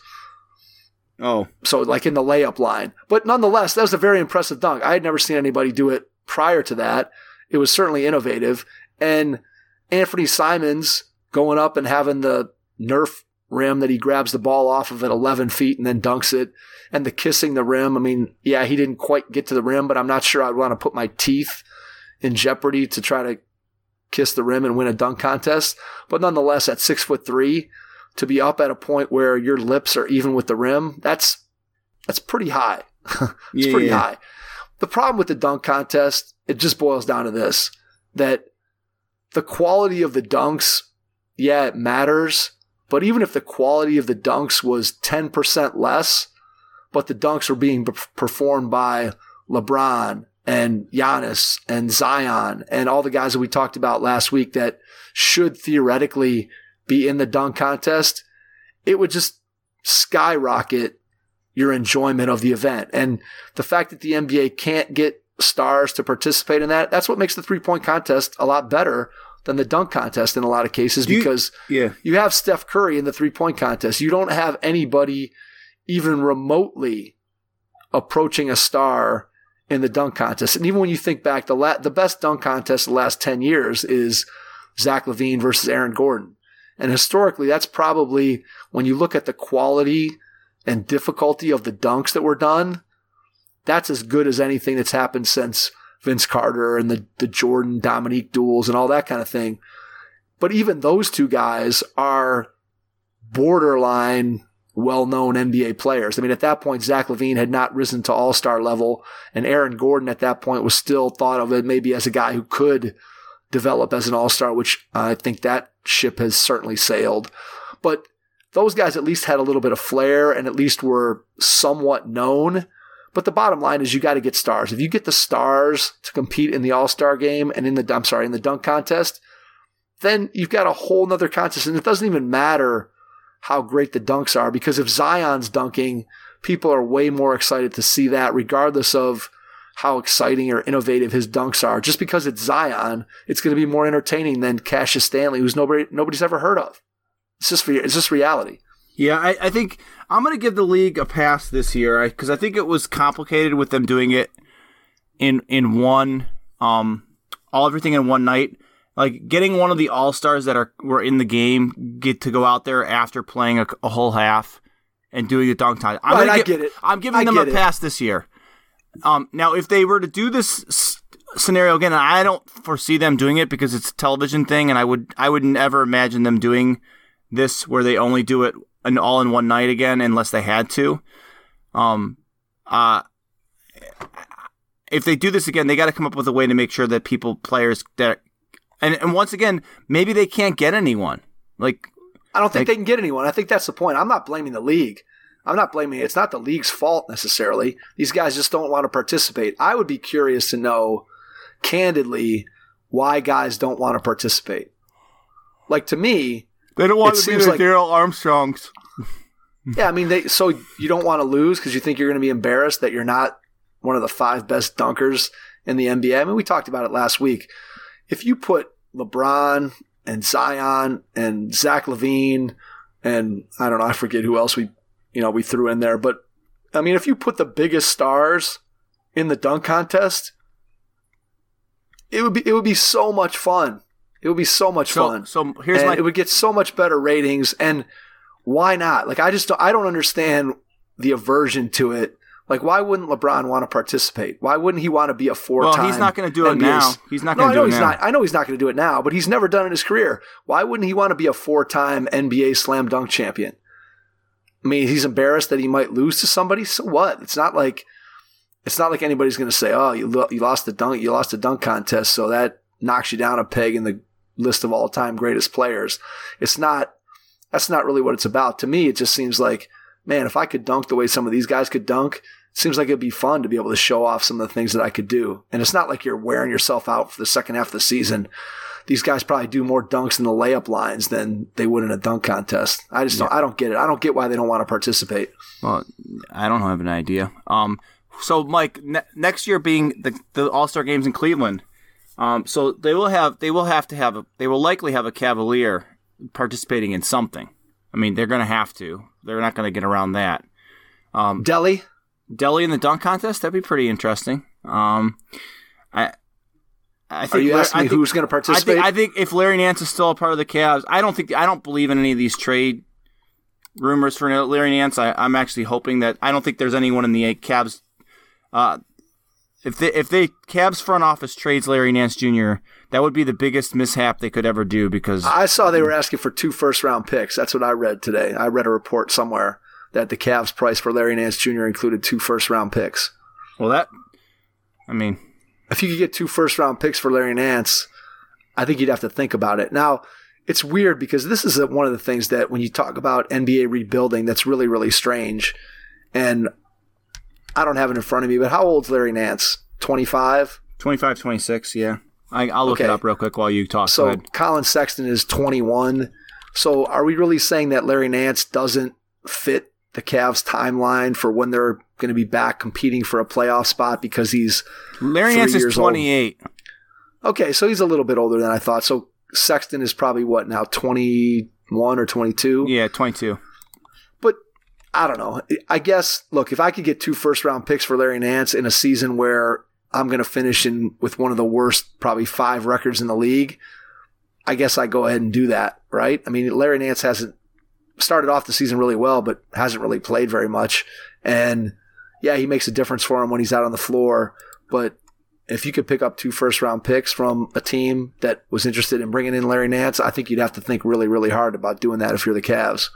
Oh, So like in the layup line. But nonetheless, that was a very impressive dunk. I had never seen anybody do it prior to that. It was certainly innovative. And Anthony Simons going up and having the Nerf rim that he grabs the ball off of at eleven feet and then dunks it. And the kissing the rim. I mean, yeah, he didn't quite get to the rim, but I'm not sure I'd want to put my teeth in jeopardy to try to kiss the rim and win a dunk contest. But nonetheless, at six foot three, to be up at a point where your lips are even with the rim, that's that's pretty high. It's yeah, pretty yeah. high. The problem with the dunk contest, it just boils down to this, that the quality of the dunks, yeah, it matters. But even if the quality of the dunks was ten percent less, but the dunks were being performed by LeBron and Giannis and Zion and all the guys that we talked about last week that should theoretically be in the dunk contest, it would just skyrocket your enjoyment of the event. And the fact that the N B A can't get stars to participate in that, that's what makes the three-point contest a lot better than the dunk contest in a lot of cases, you, because yeah. you have Steph Curry in the three-point contest. You don't have anybody even remotely approaching a star in the dunk contest. And even when you think back, the la- the best dunk contest of the last ten years is Zach LaVine versus Aaron Gordon. And historically, that's probably, when you look at the quality and difficulty of the dunks that were done, that's as good as anything that's happened since Vince Carter and the, the Jordan Dominique duels and all that kind of thing. But even those two guys are borderline well-known N B A players. I mean, at that point, Zach LaVine had not risen to all-star level, and Aaron Gordon at that point was still thought of it maybe as a guy who could develop as an all-star, which I think that ship has certainly sailed. But those guys at least had a little bit of flair and at least were somewhat known. But the bottom line is you got to get stars. If you get the stars to compete in the All-Star game and in the I'm sorry, in the dunk contest, then you've got a whole nother contest. And it doesn't even matter how great the dunks are, because if Zion's dunking, people are way more excited to see that, regardless of how exciting or innovative his dunks are. Just because it's Zion, it's going to be more entertaining than Cassius Stanley, who's nobody nobody's ever heard of. It's just it's just reality. Yeah, I, I think I'm going to give the league a pass this year because I think it was complicated with them doing it in in one, um, all everything in one night. Like getting one of the all-stars that are were in the game get to go out there after playing a, a whole half and doing the dunk time. I'm right, I give, get it. I'm giving I them a it. pass this year. Um, now, if they were to do this s- scenario again, and I don't foresee them doing it because it's a television thing, and I would I would never imagine them doing this where they only do it an all in one night again unless they had to. Um, uh, if they do this again, they got to come up with a way to make sure that people, players that, and, and once again, maybe they can't get anyone. Like, I don't think like, they can get anyone. I think that's the point. I'm not blaming the league. I'm not blaming it. It's not the league's fault necessarily. These guys just don't want to participate. I would be curious to know, candidly, why guys don't want to participate. Like, to me, they don't want it to be seems the like, Darryl Armstrongs. Yeah, I mean, they. So you don't want to lose because you think you're going to be embarrassed that you're not one of the five best dunkers in the N B A. I mean, we talked about it last week. If you put LeBron and Zion and Zach LaVine and I don't know, I forget who else we, you know, we threw in there, but I mean, if you put the biggest stars in the dunk contest, it would be it would be so much fun. It would be so much so, fun. So here's and my. It would get so much better ratings, and why not? Like, I just don't, I don't understand the aversion to it. Like, why wouldn't LeBron want to participate? Why wouldn't he want to be a four-time? Well, he's not going to do it N B A's now. He's not No, going I to know do it he's now. not. I know he's not going to do it now, but he's never done it in his career. Why wouldn't he want to be a four-time N B A slam dunk champion? I mean, he's embarrassed that he might lose to somebody. So what? It's not like it's not like anybody's going to say, "Oh, you lo- you lost the dunk, you lost the dunk contest," so that knocks you down a peg in the list of all-time greatest players. It's not. That's not really what it's about. To me, it just seems like, man, if I could dunk the way some of these guys could dunk, it seems like it'd be fun to be able to show off some of the things that I could do. And it's not like you're wearing yourself out for the second half of the season. These guys probably do more dunks in the layup lines than they would in a dunk contest. I just don't, I don't get it. I don't get why they don't want to participate. Well, I don't have an idea. Um, so Mike, ne- next year being the, the All-Star games in Cleveland, um, so they will have, they will have to have, a, they will likely have a Cavalier participating in something. I mean, they're going to have to. They're not going to get around that. Um, Delhi? Delhi in the dunk contest? That'd be pretty interesting. Um, I, I think Are you asking I me think, who's going to participate? I think, I think if Larry Nance is still a part of the Cavs, I don't think I don't believe in any of these trade rumors for Larry Nance. I, I'm actually hoping that I don't think there's anyone in the Cavs uh, if they if they Cavs front office trades Larry Nance Junior, that would be the biggest mishap they could ever do because I saw they were asking for two first round picks. That's what I read today. I read a report somewhere that the Cavs price for Larry Nance Junior included two first round picks. Well, that I mean, if you could get two first round picks for Larry Nance, I think you'd have to think about it. Now, it's weird because this is one of the things that when you talk about N B A rebuilding, that's really, really strange. And I don't have it in front of me, but how old's Larry Nance? twenty-five? twenty-five, twenty-six, yeah. I, I'll look okay. it up real quick while you talk. So Colin Sexton is twenty-one. So are we really saying that Larry Nance doesn't fit the Cavs timeline for when they're going to be back competing for a playoff spot because he's Larry Nance is twenty-eight. Old? Okay, so he's a little bit older than I thought. So Sexton is probably what now, twenty-one or twenty-two? Yeah, twenty-two. But I don't know. I guess, look, if I could get two first-round picks for Larry Nance in a season where I'm going to finish in with one of the worst, probably five records in the league, I guess I go ahead and do that, right? I mean, Larry Nance hasn't started off the season really well, but hasn't really played very much. And, yeah, he makes a difference for him when he's out on the floor, but if you could pick up two first-round picks from a team that was interested in bringing in Larry Nance, I think you'd have to think really, really hard about doing that if you're the Cavs.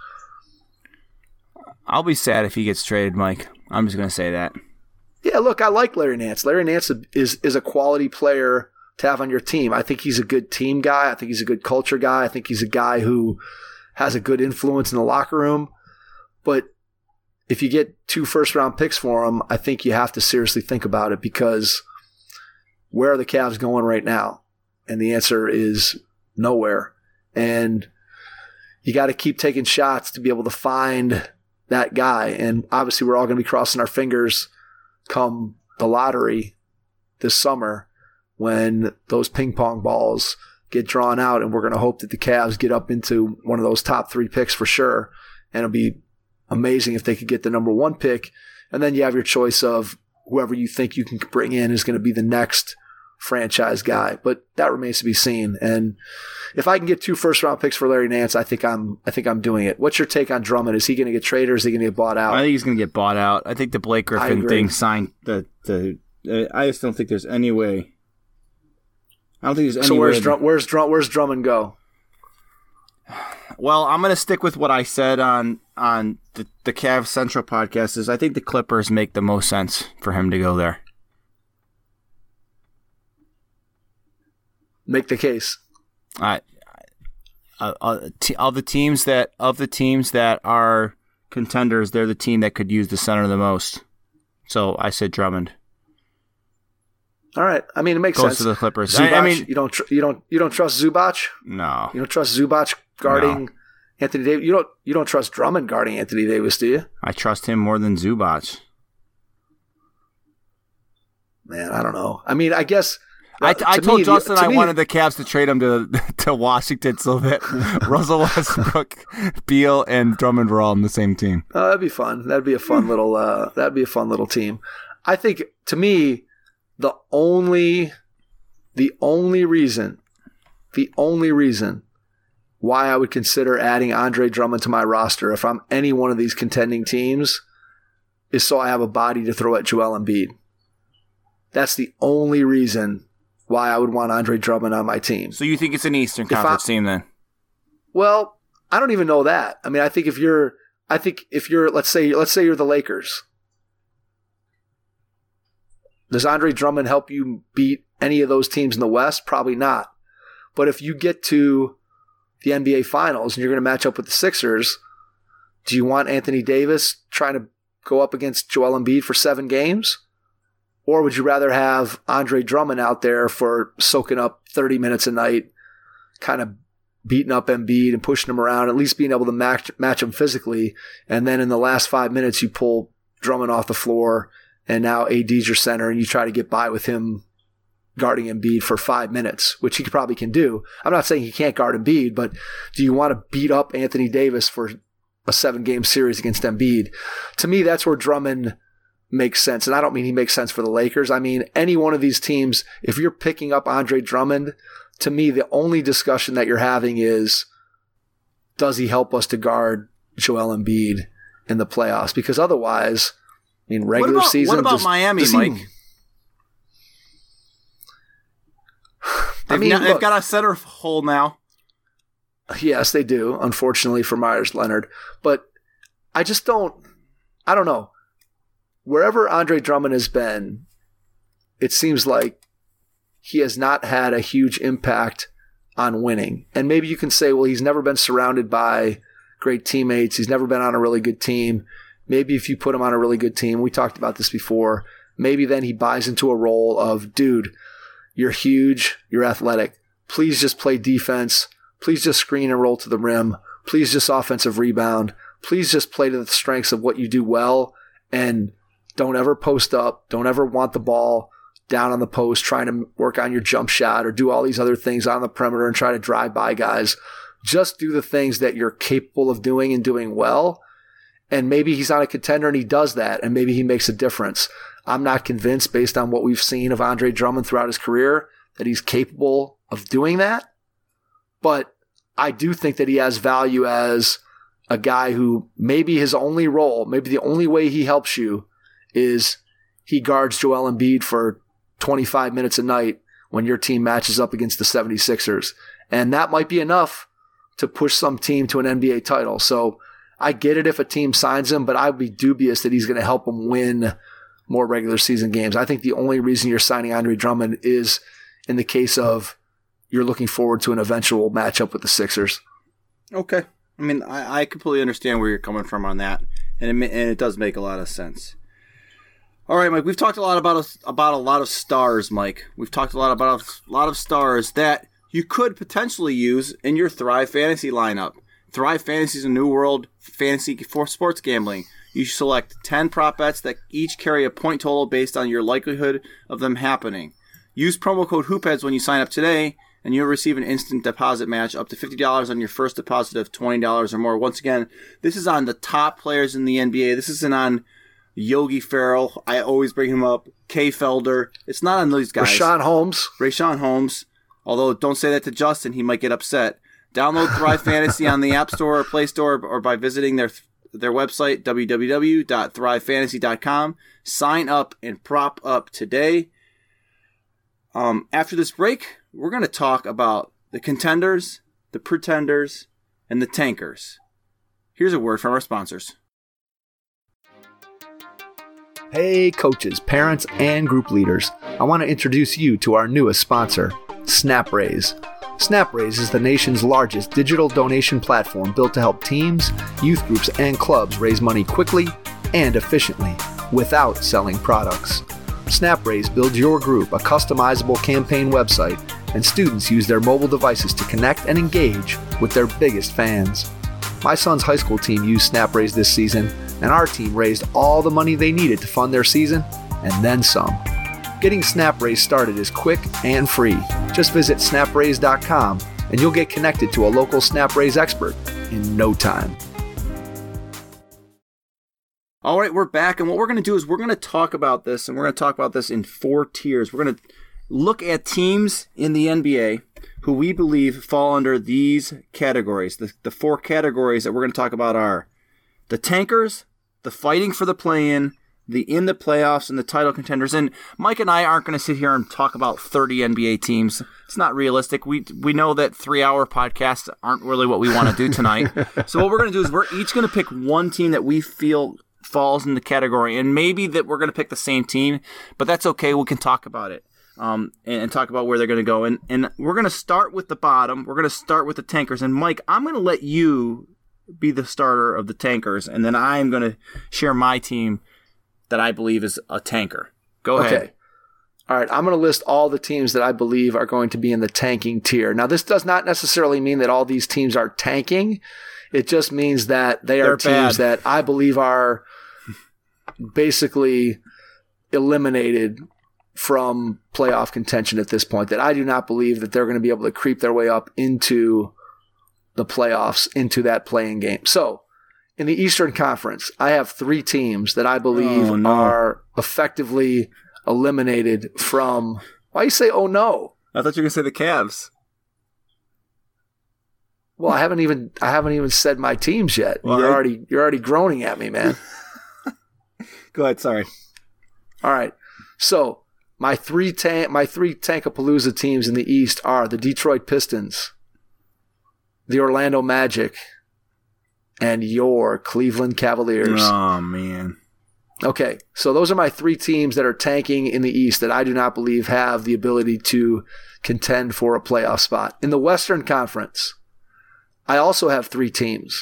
I'll be sad if he gets traded, Mike. I'm just going to say that. Yeah, look, I like Larry Nance. Larry Nance is is a quality player to have on your team. I think he's a good team guy. I think he's a good culture guy. I think he's a guy who has a good influence in the locker room. But if you get two first-round picks for him, I think you have to seriously think about it because – where are the Cavs going right now? And the answer is nowhere. And you got to keep taking shots to be able to find that guy. And obviously we're all going to be crossing our fingers come the lottery this summer when those ping pong balls get drawn out, and we're going to hope that the Cavs get up into one of those top three picks for sure. And it'll be amazing if they could get the number one pick. And then you have your choice of whoever you think you can bring in is going to be the next franchise guy, but that remains to be seen. And if I can get two first round picks for Larry Nance, I think I'm I think I'm doing it. What's your take on Drummond? Is he going to get traded or is he going to get bought out? I think he's going to get bought out. I think the Blake Griffin thing signed the the. Uh, I just don't think there's any way. I don't think there's any so where's way. Drum, where's Drum, where's Drummond go? Well, I'm going to stick with what I said on on the, the Cavs Central podcast. Is I think the Clippers make the most sense for him to go there. Make the case. I, uh, uh, t- of the teams that of the teams that are contenders, they're the team that could use the center the most. So I said Drummond. All right. I mean, it makes Goes sense. to the Clippers. Zubac, I, I mean, you don't tr- you don't you don't trust Zubac? No. You don't trust Zubac guarding No. Anthony Davis? You don't you don't trust Drummond guarding Anthony Davis, do you? I trust him more than Zubac. Man, I don't know. I mean, I guess. I, Uh, I to told me, Justin to I me- wanted the Cavs to trade him to to Washington so that Russell Westbrook, Beal, and Drummond were all on the same team. Oh, that'd be fun. That'd be a fun little. Uh, that'd be a fun little team. I think to me, the only, the only reason, the only reason why I would consider adding Andre Drummond to my roster if I'm any one of these contending teams is so I have a body to throw at Joel Embiid. That's the only reason why I would want Andre Drummond on my team. So you think it's an Eastern If I- Conference team then? Well, I don't even know that. I mean, I think if you're, I think if you're, let's say, let's say you're the Lakers. Does Andre Drummond help you beat any of those teams in the West? Probably not. But if you get to the N B A Finals and you're going to match up with the Sixers, do you want Anthony Davis trying to go up against Joel Embiid for seven games? Or would you rather have Andre Drummond out there for soaking up thirty minutes a night, kind of beating up Embiid and pushing him around, at least being able to match match him physically, and then in the last five minutes you pull Drummond off the floor, and now A D's your center, and you try to get by with him guarding Embiid for five minutes, which he probably can do. I'm not saying he can't guard Embiid, but do you want to beat up Anthony Davis for a seven-game series against Embiid? To me, that's where Drummond makes sense. And I don't mean he makes sense for the Lakers. I mean, any one of these teams, if you're picking up Andre Drummond, to me, the only discussion that you're having is, does he help us to guard Joel Embiid in the playoffs? Because otherwise, I mean, regular what about, season. What about does, Miami, does he, Mike? They've, I mean, now, they've look, got a center hole now. Yes, they do, unfortunately for Myers Leonard. But I just don't, I don't know. Wherever Andre Drummond has been, it seems like he has not had a huge impact on winning. And maybe you can say, well, he's never been surrounded by great teammates. He's never been on a really good team. Maybe if you put him on a really good team, we talked about this before, maybe then he buys into a role of, dude, you're huge, you're athletic. Please just play defense. Please just screen and roll to the rim. Please just offensive rebound. Please just play to the strengths of what you do well, and don't ever post up. Don't ever want the ball down on the post trying to work on your jump shot or do all these other things on the perimeter and try to drive by guys. Just do the things that you're capable of doing and doing well. And maybe he's on a contender and he does that, and maybe he makes a difference. I'm not convinced, based on what we've seen of Andre Drummond throughout his career, that he's capable of doing that. But I do think that he has value as a guy who maybe his only role, maybe the only way he helps you is he guards Joel Embiid for twenty-five minutes a night when your team matches up against the seventy-sixers. And that might be enough to push some team to an N B A title. So I get it if a team signs him, but I would be dubious that he's going to help them win more regular season games. I think the only reason you're signing Andre Drummond is in the case of you're looking forward to an eventual matchup with the Sixers. Okay. I mean, I, I completely understand where you're coming from on that, and it, and it does make a lot of sense. All right, Mike, we've talked a lot about a, about a lot of stars, Mike. We've talked a lot about a lot of stars that you could potentially use in your Thrive Fantasy lineup. Thrive Fantasy is a new world fantasy for sports gambling. You select ten prop bets that each carry a point total based on your likelihood of them happening. Use promo code HoopHeads when you sign up today, and you'll receive an instant deposit match up to fifty dollars on your first deposit of twenty dollars or more. Once again, this is on the top players in the N B A. This isn't on Yogi Ferrell. I always bring him up. Kay Felder. It's not on these guys. Rashawn Holmes. Rashawn Holmes. Although, don't say that to Justin. He might get upset. Download Thrive Fantasy on the App Store or Play Store, or by visiting their their website, w w w dot thrive fantasy dot com. Sign up and prop up today. Um, after this break, we're going to talk about the contenders, the pretenders, and the tankers. Here's a word from our sponsors. Hey coaches, parents, and group leaders. I want to introduce you to our newest sponsor, SnapRaise. SnapRaise is the nation's largest digital donation platform built to help teams, youth groups, and clubs raise money quickly and efficiently without selling products. SnapRaise builds your group a customizable campaign website, and students use their mobile devices to connect and engage with their biggest fans. My son's high school team used SnapRaise this season, and our team raised all the money they needed to fund their season, and then some. Getting SnapRaise started is quick and free. Just visit snap raise dot com and you'll get connected to a local SnapRaise expert in no time. All right, we're back, and what we're going to do is we're going to talk about this, and we're going to talk about this in four tiers. We're going to look at teams in the N B A who we believe fall under these categories. The, the four categories that we're going to talk about are the tankers, the fighting for the play-in, the in the playoffs, and the title contenders. And Mike and I aren't going to sit here and talk about thirty N B A teams. It's not realistic. We we know that three-hour podcasts aren't really what we want to do tonight. So what we're going to do is we're each going to pick one team that we feel falls in the category, and maybe that we're going to pick the same team, but that's okay. We can talk about it um, and, and talk about where they're going to go. And, and we're going to start with the bottom. We're going to start with the tankers. And Mike, I'm going to let you be the starter of the tankers, and then I'm going to share my team that I believe is a tanker. Go ahead. Okay. All right, I'm going to list all the teams that I believe are going to be in the tanking tier. Now, this does not necessarily mean that all these teams are tanking. It just means that they They're are teams bad. that I believe are basically eliminated from playoff contention at this point, that I do not believe that they're going to be able to creep their way up into the playoffs, into that playing game. So, in the Eastern Conference, I have three teams that I believe Oh, no. are effectively eliminated from. Why you say, oh no? I thought you were going to say the Cavs. Well, I haven't even I haven't even said my teams yet. Well, you're I- already you're already groaning at me, man. Go ahead, sorry. All right. So my three tank my three Tankapalooza teams in the East are the Detroit Pistons, the Orlando Magic, and your Cleveland Cavaliers. Oh, man. Okay, so those are my three teams that are tanking in the East that I do not believe have the ability to contend for a playoff spot. In the Western Conference, I also have three teams.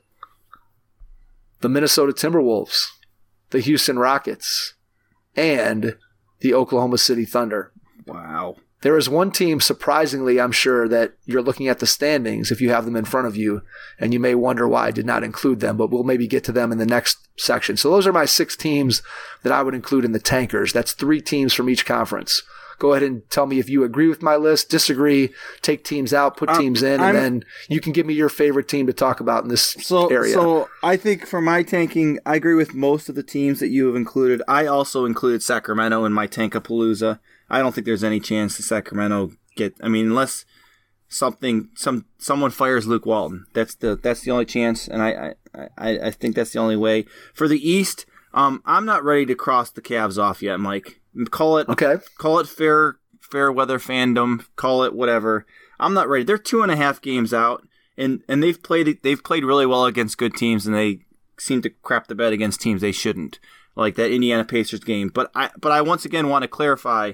The Minnesota Timberwolves, the Houston Rockets, and the Oklahoma City Thunder. Wow. There is one team, surprisingly, I'm sure, that you're looking at the standings if you have them in front of you, and you may wonder why I did not include them, but we'll maybe get to them in the next section. So those are my six teams that I would include in the tankers. That's three teams from each conference. Go ahead and tell me if you agree with my list, disagree, take teams out, put um, teams in, and I'm, then you can give me your favorite team to talk about in this so, area. So I think for my tanking, I agree with most of the teams that you have included. I also included Sacramento in my Tankapalooza. I don't think there's any chance that Sacramento get. I mean, unless something, some someone fires Luke Walton, that's the that's the only chance, and I I, I, I think that's the only way. For the East, um, I'm not ready to cross the Cavs off yet, Mike. Call it okay. Call it fair fair weather fandom. Call it whatever. I'm not ready. They're two and a half games out, and, and they've played they've played really well against good teams, and they seem to crap the bed against teams they shouldn't, like that Indiana Pacers game. But I but I once again want to clarify.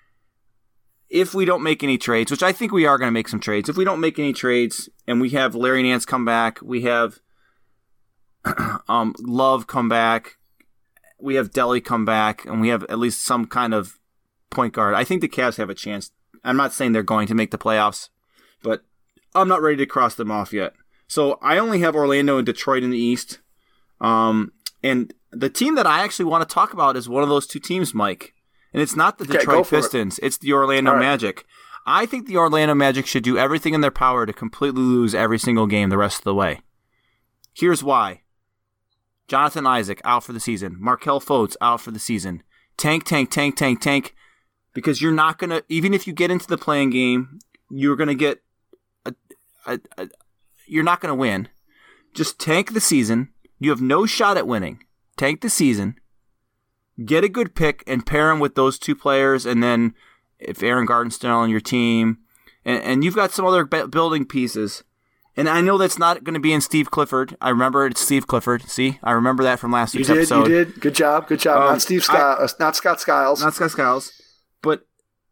If we don't make any trades, which I think we are going to make some trades, if we don't make any trades and we have Larry Nance come back, we have um, Love come back, we have Delly come back, and we have at least some kind of point guard, I think the Cavs have a chance. I'm not saying they're going to make the playoffs, but I'm not ready to cross them off yet. So I only have Orlando and Detroit in the East. Um, and the team that I actually want to talk about is one of those two teams, Mike. And it's not the Detroit okay, Pistons. It. It's the Orlando right. Magic. I think the Orlando Magic should do everything in their power to completely lose every single game the rest of the way. Here's why. Jonathan Isaac out for the season. Markelle Fultz out for the season. Tank, tank, tank, tank, tank. Because you're not going to, even if you get into the playing game, you're going to get, a, a, a, you're not going to win. Just tank the season. You have no shot at winning. Tank the season. Get a good pick and pair him with those two players, and then if Aaron Gordon's still on your team, and, and you've got some other building pieces. And I know that's not going to be in Steve Clifford. I remember it's Steve Clifford. See, I remember that from last week's you did, episode. You did. Good job. Good job. Um, not Steve Scott. I, uh, not Scott Skiles. Not Scott Skiles. But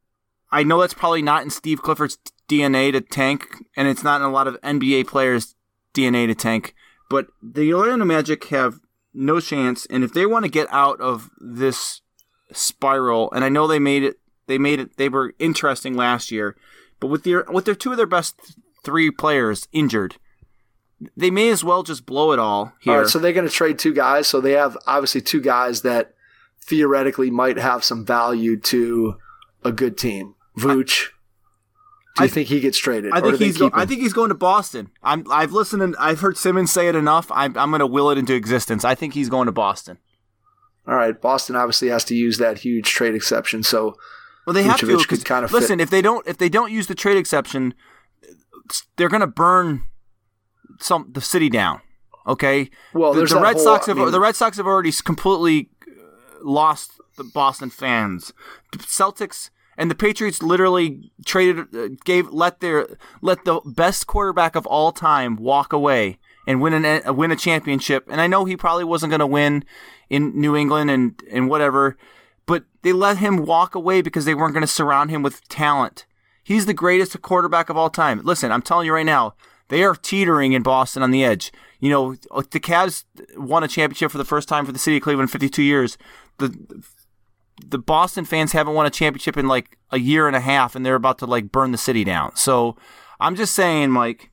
I know that's probably not in Steve Clifford's D N A to tank, and it's not in a lot of N B A players' D N A to tank. But the Orlando Magic have no chance, and if they want to get out of this spiral, and I know they made it, they made it, they were interesting last year, but with their with their two of their best three players injured, they may as well just blow it all here. All right, so they're going to trade two guys, so they have obviously two guys that theoretically might have some value to a good team. Vooch. Do you I, think he gets traded? I think he's. Go, I think he's going to Boston. I'm. I've listened and I've heard Simmons say it enough. I'm. I'm going to will it into existence. I think he's going to Boston. All right. Boston obviously has to use that huge trade exception. So, well, they have to. Could kind of listen, fit. if they don't, if they don't use the trade exception, they're going to burn some the city down. Okay. Well, the, there's the Red whole, Sox have. I mean, the Red Sox have already completely lost the Boston fans. The Celtics. And the Patriots literally traded, gave, let their, let the best quarterback of all time walk away and win an, win a championship. And I know he probably wasn't going to win in New England and, and whatever, but they let him walk away because they weren't going to surround him with talent. He's the greatest quarterback of all time. Listen, I'm telling you right now, they are teetering in Boston on the edge. You know, the Cavs won a championship for the first time for the city of Cleveland in fifty-two years. The The Boston fans haven't won a championship in like a year and a half, and they're about to like burn the city down. So I'm just saying, Mike,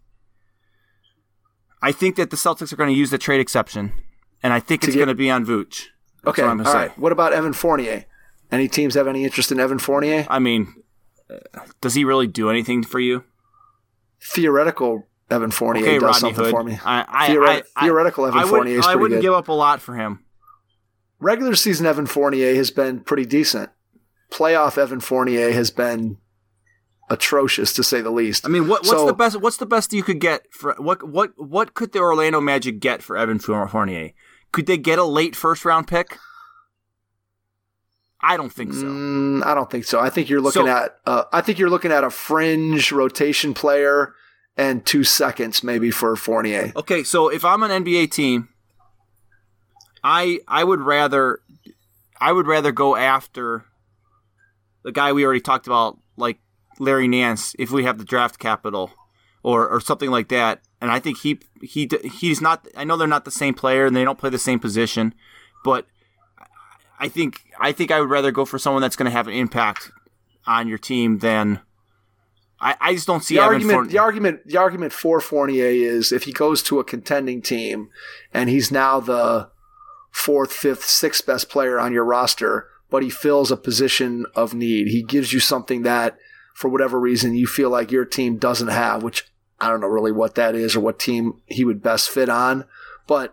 I think that the Celtics are going to use the trade exception, and I think it's going to be on Vooch. That's okay, what I'm all say. right. What about Evan Fournier? Any teams have any interest in Evan Fournier? I mean, uh, does he really do anything for you? Theoretical Evan Fournier okay, does Rodney something Hood. for me. I, I, Theoret- I, theoretical Evan I Fournier is pretty I wouldn't good. give up a lot for him. Regular season Evan Fournier has been pretty decent. Playoff Evan Fournier has been atrocious, to say the least. I mean, what, what's so, the best? What's the best you could get for what? What? What could the Orlando Magic get for Evan Fournier? Could they get a late first round pick? I don't think so. Mm, I don't think so. I think you're looking So- at uh, I think you're looking at a fringe rotation player and two seconds maybe for Fournier. Okay, so if I'm an N B A team, I I would rather I would rather go after the guy we already talked about, like Larry Nance, if we have the draft capital or or something like that. And I think he he he's not. I know they're not the same player and they don't play the same position, but I think I think I would rather go for someone that's going to have an impact on your team than I, I just don't see The Evan argument, Fournier. the argument, the argument for Fournier is if he goes to a contending team and he's now the fourth, fifth, sixth best player on your roster, but he fills a position of need. He gives you something that, for whatever reason, you feel like your team doesn't have, which I don't know really what that is or what team he would best fit on. But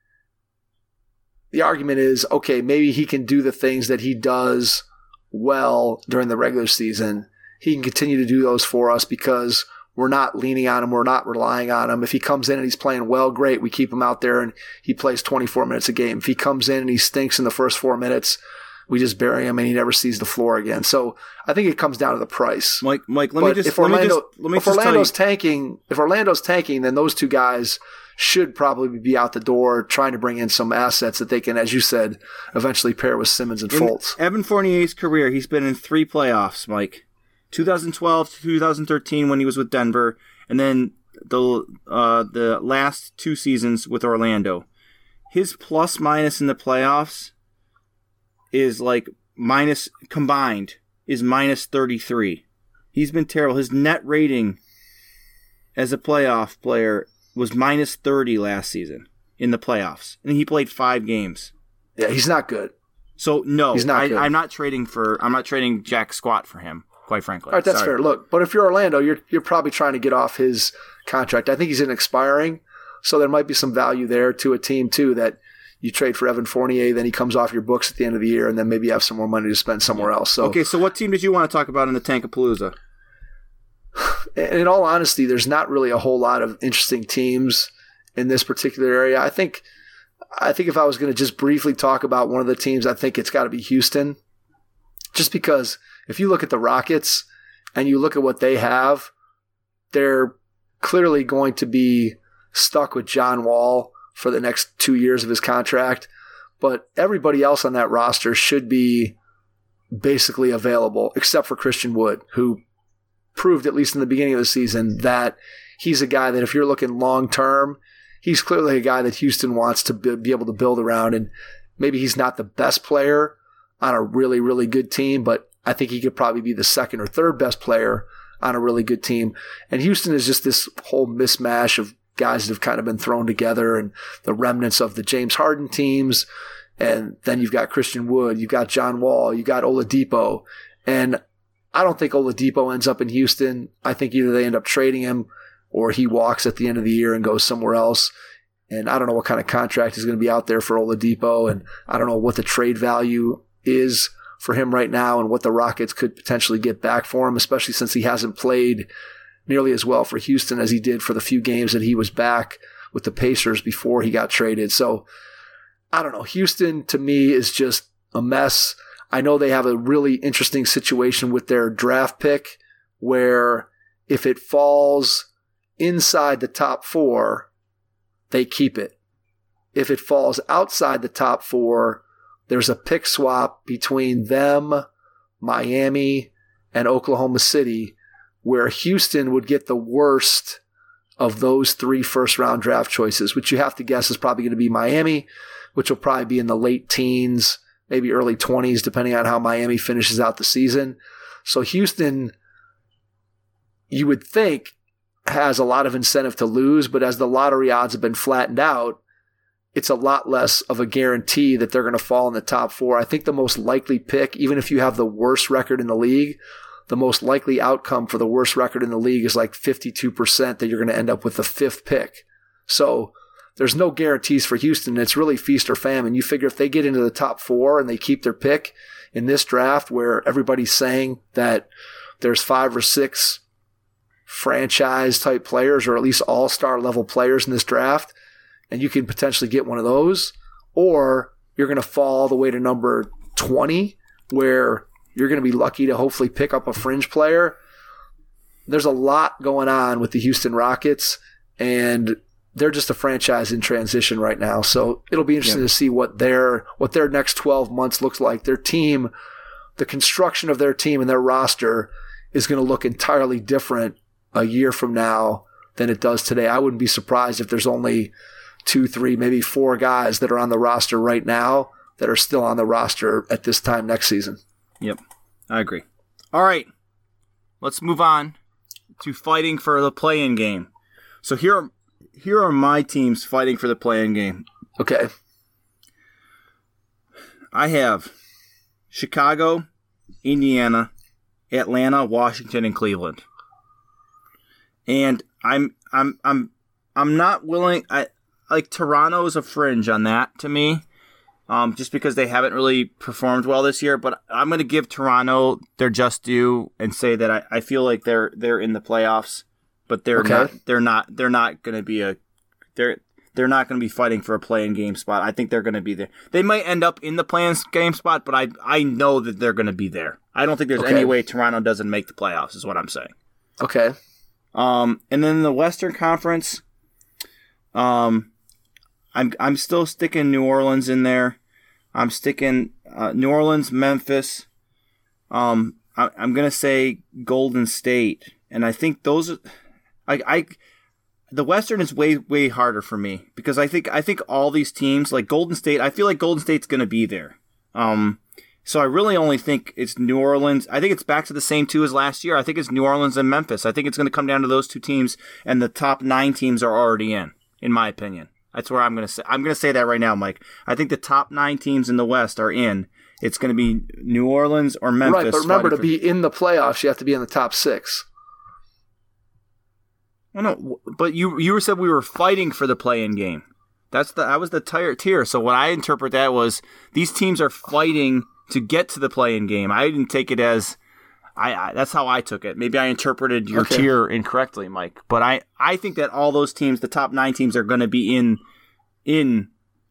the argument is, okay, maybe he can do the things that he does well during the regular season. He can continue to do those for us because we're not leaning on him. We're not relying on him. If he comes in and he's playing well, great. We keep him out there and he plays twenty-four minutes a game. If he comes in and he stinks in the first four minutes, we just bury him and he never sees the floor again. So I think it comes down to the price. Mike, Mike, let But me just if let me Orlando, just let me if just tell Orlando's you. tanking, if Orlando's tanking, then those two guys should probably be out the door trying to bring in some assets that they can, as you said, eventually pair with Simmons and In Fultz. Evan Fournier's career, he's been in three playoffs, Mike. twenty twelve to two thousand thirteen when he was with Denver, and then the uh, the last two seasons with Orlando. His plus minus in the playoffs is like minus combined is minus thirty-three. He's been terrible. His net rating as a playoff player was minus thirty last season in the playoffs, and he played five games. Yeah, he's not good. So no, He's not I, good. I'm not trading for. I'm not trading Jack Squat for him. Quite frankly, All right, that's Sorry. fair. Look, but if you're Orlando, you're you're probably trying to get off his contract. I think he's in expiring, so there might be some value there to a team too that you trade for Evan Fournier, then he comes off your books at the end of the year, and then maybe you have some more money to spend somewhere else. So, Okay, so what team did you want to talk about in the Tankapalooza? and in all honesty, there's not really a whole lot of interesting teams in this particular area. I think, I think if I was going to just briefly talk about one of the teams, I think it's got to be Houston, just because if you look at the Rockets and you look at what they have, they're clearly going to be stuck with John Wall for the next two years of his contract, but everybody else on that roster should be basically available, except for Christian Wood, who proved, at least in the beginning of the season, that he's a guy that if you're looking long-term, he's clearly a guy that Houston wants to be able to build around, and maybe he's not the best player on a really, really good team, but I think he could probably be the second or third best player on a really good team. And Houston is just this whole mismatch of guys that have kind of been thrown together and the remnants of the James Harden teams. And then you've got Christian Wood, you've got John Wall, you got Oladipo. And I don't think Oladipo ends up in Houston. I think either they end up trading him or he walks at the end of the year and goes somewhere else. And I don't know what kind of contract is going to be out there for Oladipo. And I don't know what the trade value is for him right now and what the Rockets could potentially get back for him, especially since he hasn't played nearly as well for Houston as he did for the few games that he was back with the Pacers before he got traded. So I don't know. Houston to me is just a mess. I know they have a really interesting situation with their draft pick where if it falls inside the top four, they keep it. If it falls outside the top four, there's a pick swap between them, Miami, and Oklahoma City, where Houston would get the worst of those three first-round draft choices, which you have to guess is probably going to be Miami, which will probably be in the late teens, maybe early twenties, depending on how Miami finishes out the season. So Houston, you would think, has a lot of incentive to lose, but as the lottery odds have been flattened out, it's a lot less of a guarantee that they're going to fall in the top four. I think the most likely pick, even if you have the worst record in the league, the most likely outcome for the worst record in the league is like fifty-two percent that you're going to end up with the fifth pick. So there's no guarantees for Houston. It's really feast or famine. You figure if they get into the top four and they keep their pick in this draft where everybody's saying that there's five or six franchise type players or at least all-star level players in this draft, and you can potentially get one of those, or you're going to fall all the way to number twenty where you're going to be lucky to hopefully pick up a fringe player. There's a lot going on with the Houston Rockets, and they're just a franchise in transition right now. So it'll be interesting yeah. to see what their what their next twelve months looks like. Their team, the construction of their team and their roster is going to look entirely different a year from now than it does today. I wouldn't be surprised if there's only two, three, maybe four guys that are on the roster right now that are still on the roster at this time next season. Yep, I agree. All right, let's move on to fighting for the play-in game. So here are, here are my teams fighting for the play-in game. Okay. I have Chicago, Indiana, Atlanta, Washington, and Cleveland. And I'm I'm I'm I'm not willing I like Toronto is a fringe on that to me. Um, just because they haven't really performed well this year, but I'm going to give Toronto their just due and say that I, I feel like they're they're in the playoffs, but they're okay. not they're not they're not going to be a they're they're not going to be fighting for a play-in game spot. I think they're going to be there. They might end up in the play-in game spot, but I I know that they're going to be there. I don't think there's okay. any way Toronto doesn't make the playoffs. Is what I'm saying. Okay. Um, and then the Western Conference, um, I'm I'm still sticking New Orleans in there. I'm sticking uh, New Orleans, Memphis. Um, I, I'm gonna say Golden State, and I think those. Are, I I the Western is way way harder for me because I think I think all these teams like Golden State. I feel like Golden State's gonna be there. Um, so I really only think it's New Orleans. I think it's back to the same two as last year. I think it's New Orleans and Memphis. I think it's gonna come down to those two teams, and the top nine teams are already in, in my opinion. That's where I'm going to say. I'm going to say that right now, Mike. I think the top nine teams in the West are in. It's going to be New Orleans or Memphis. Right, but remember, to for... be in the playoffs, you have to be in the top six. I know, but you you said we were fighting for the play-in game. That's the that was the tier tier. So what I interpret that was these teams are fighting to get to the play-in game. I didn't take it as. I, I that's how I took it. Maybe I interpreted your okay. tier incorrectly, Mike. But I, I think that all those teams, the top nine teams, are going to be in in.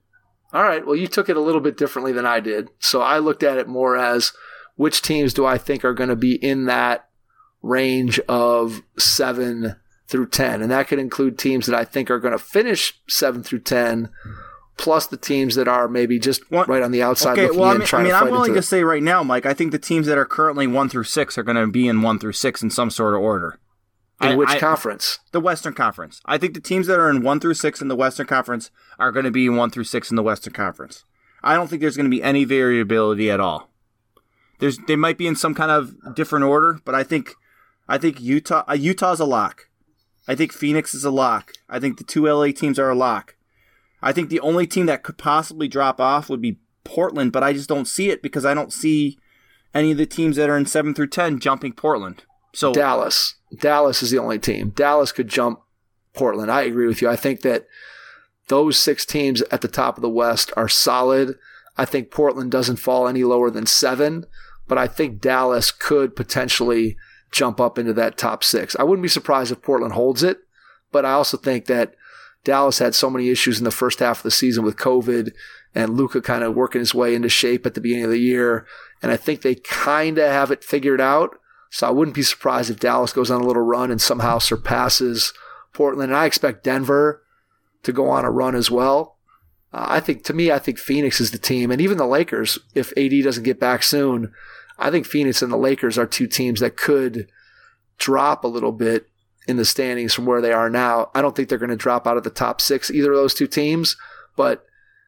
All right. Well, you took it a little bit differently than I did. So I looked at it more as which teams do I think are going to be in that range of seven through ten, and that could include teams that I think are going to finish seven through ten. Plus the teams that are maybe just well, right on the outside okay, looking well, in, I mean, trying I mean, to fight I'm willing into to say right now, Mike, I think the teams that are currently one through six are going to be in one through six in some sort of order. In I, which I, conference? The Western Conference. I think the teams that are in one through six in the Western Conference are going to be in one through six in the Western Conference. I don't think there's going to be any variability at all. There's they might be in some kind of different order, but I think I think Utah uh, Utah's a lock. I think Phoenix is a lock. I think the two L A teams are a lock. I think the only team that could possibly drop off would be Portland, but I just don't see it because I don't see any of the teams that are in seven through ten jumping Portland. So Dallas. Dallas is the only team. Dallas could jump Portland. I agree with you. I think that those six teams at the top of the West are solid. I think Portland doesn't fall any lower than seven, but I think Dallas could potentially jump up into that top six. I wouldn't be surprised if Portland holds it, but I also think that Dallas had so many issues in the first half of the season with COVID and Luka kind of working his way into shape at the beginning of the year. And I think they kind of have it figured out. So I wouldn't be surprised if Dallas goes on a little run and somehow surpasses Portland. And I expect Denver to go on a run as well. Uh, I think, to me, I think Phoenix is the team. And even the Lakers, if A D doesn't get back soon, I think Phoenix and the Lakers are two teams that could drop a little bit in the standings from where they are now. I don't think they're going to drop out of the top six, either of those two teams, but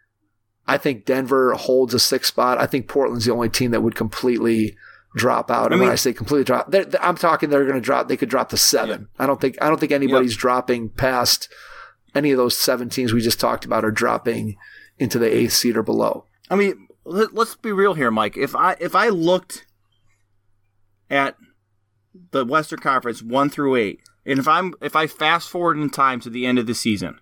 I think Denver holds a sixth spot. I think Portland's the only team that would completely drop out. And I mean, when I say completely drop, they're, they're, I'm talking they're going to drop. They could drop to seven. Yeah. I don't think I don't think anybody's yep. dropping past any of those seven teams we just talked about are dropping into the eighth seed or below. I mean, let, let's be real here, Mike. If I if I looked at the Western Conference one through eight. And if I'm if I fast forward in time to the end of the season,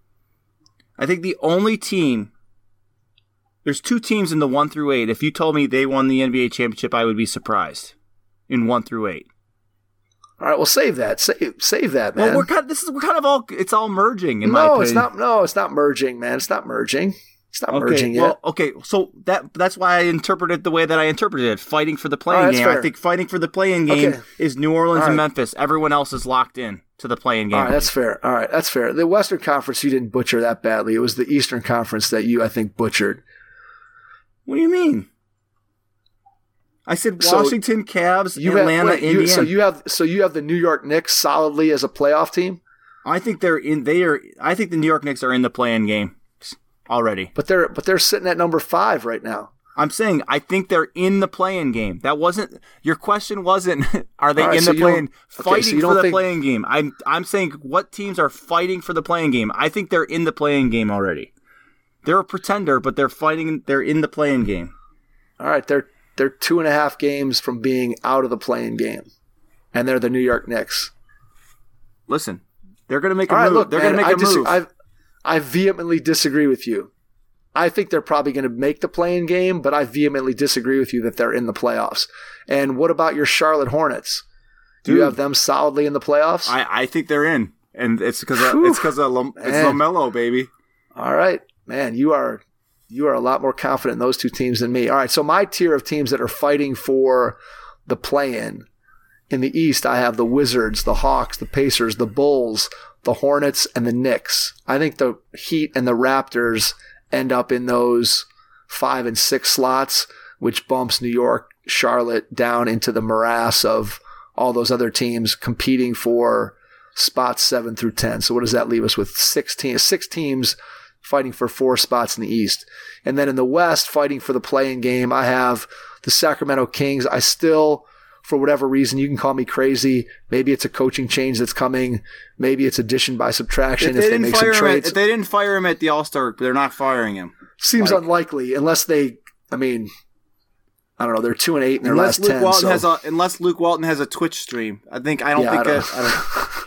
I think the only team there's two teams in the one through eight. If you told me they won the N B A championship, I would be surprised. In one through eight. All right, well, save that. Save, save that, man. Well, we're kind of, this is we're kind of all it's all merging in no, my opinion. No, it's not. No, it's not merging, man. It's not merging. It's not Okay, merging yet. well, okay, so that that's why I interpreted it the way that I interpreted it. Fighting for the playing right, game. fair. I think fighting for the playing game Okay. is New Orleans All and right. Memphis. Everyone else is locked in to the playing game. All right, that's fair. All right, that's fair. The Western Conference, you didn't butcher that badly. It was the Eastern Conference that you, I think, butchered. What do you mean? I said So Washington, Cavs, You Atlanta, have, wait, you, Indiana. so you have so you have the New York Knicks solidly as a playoff team, I think they're in. They are. I think the New York Knicks are in the playing game already. but they're but they're sitting at number five right now. I'm saying I think they're in the playing game. That wasn't your question. Wasn't are they All right, in so the you don't- playing okay, so fighting you for don't the think- playing game? I'm I'm saying what teams are fighting for the playing game. I think they're in the playing game already. They're a pretender, but they're fighting. They're in the playing game. All right, they're they're two and a half games from being out of the playing game, and they're the New York Knicks. Listen, they're going to make a All right, move. look, they're man, going to I make a dis- move. I I vehemently disagree with you. I think they're probably going to make the playing game, but I vehemently disagree with you that they're in the playoffs. And what about your Charlotte Hornets? Do you Dude. have them solidly in the playoffs? I, I think they're in, and it's because Whew. it's because of Lam- it's Man. LaMelo, baby. All right, man, you are you are a lot more confident in those two teams than me. All right, so my tier of teams that are fighting for the play-in in the East, I have the Wizards, the Hawks, the Pacers, the Bulls, the Hornets, and the Knicks. I think the Heat and the Raptors end up in those five and six slots, which bumps New York, Charlotte down into the morass of all those other teams competing for spots seven through ten. So what does that leave us with? Six teams, six teams fighting for four spots in the East. And then in the West, fighting for the play-in game, I have the Sacramento Kings. I still, for whatever reason, you can call me crazy. Maybe it's a coaching change that's coming. Maybe it's addition by subtraction if, they, make some him trades. At, if they didn't fire him at the All-Star, they're not firing him. Seems like- unlikely unless they, I mean, I don't know. They're two and eight in their Unless last Luke ten. Walton so. has a unless Luke Walton has a Twitch stream, I think I don't Yeah, think I don't- that, I don't,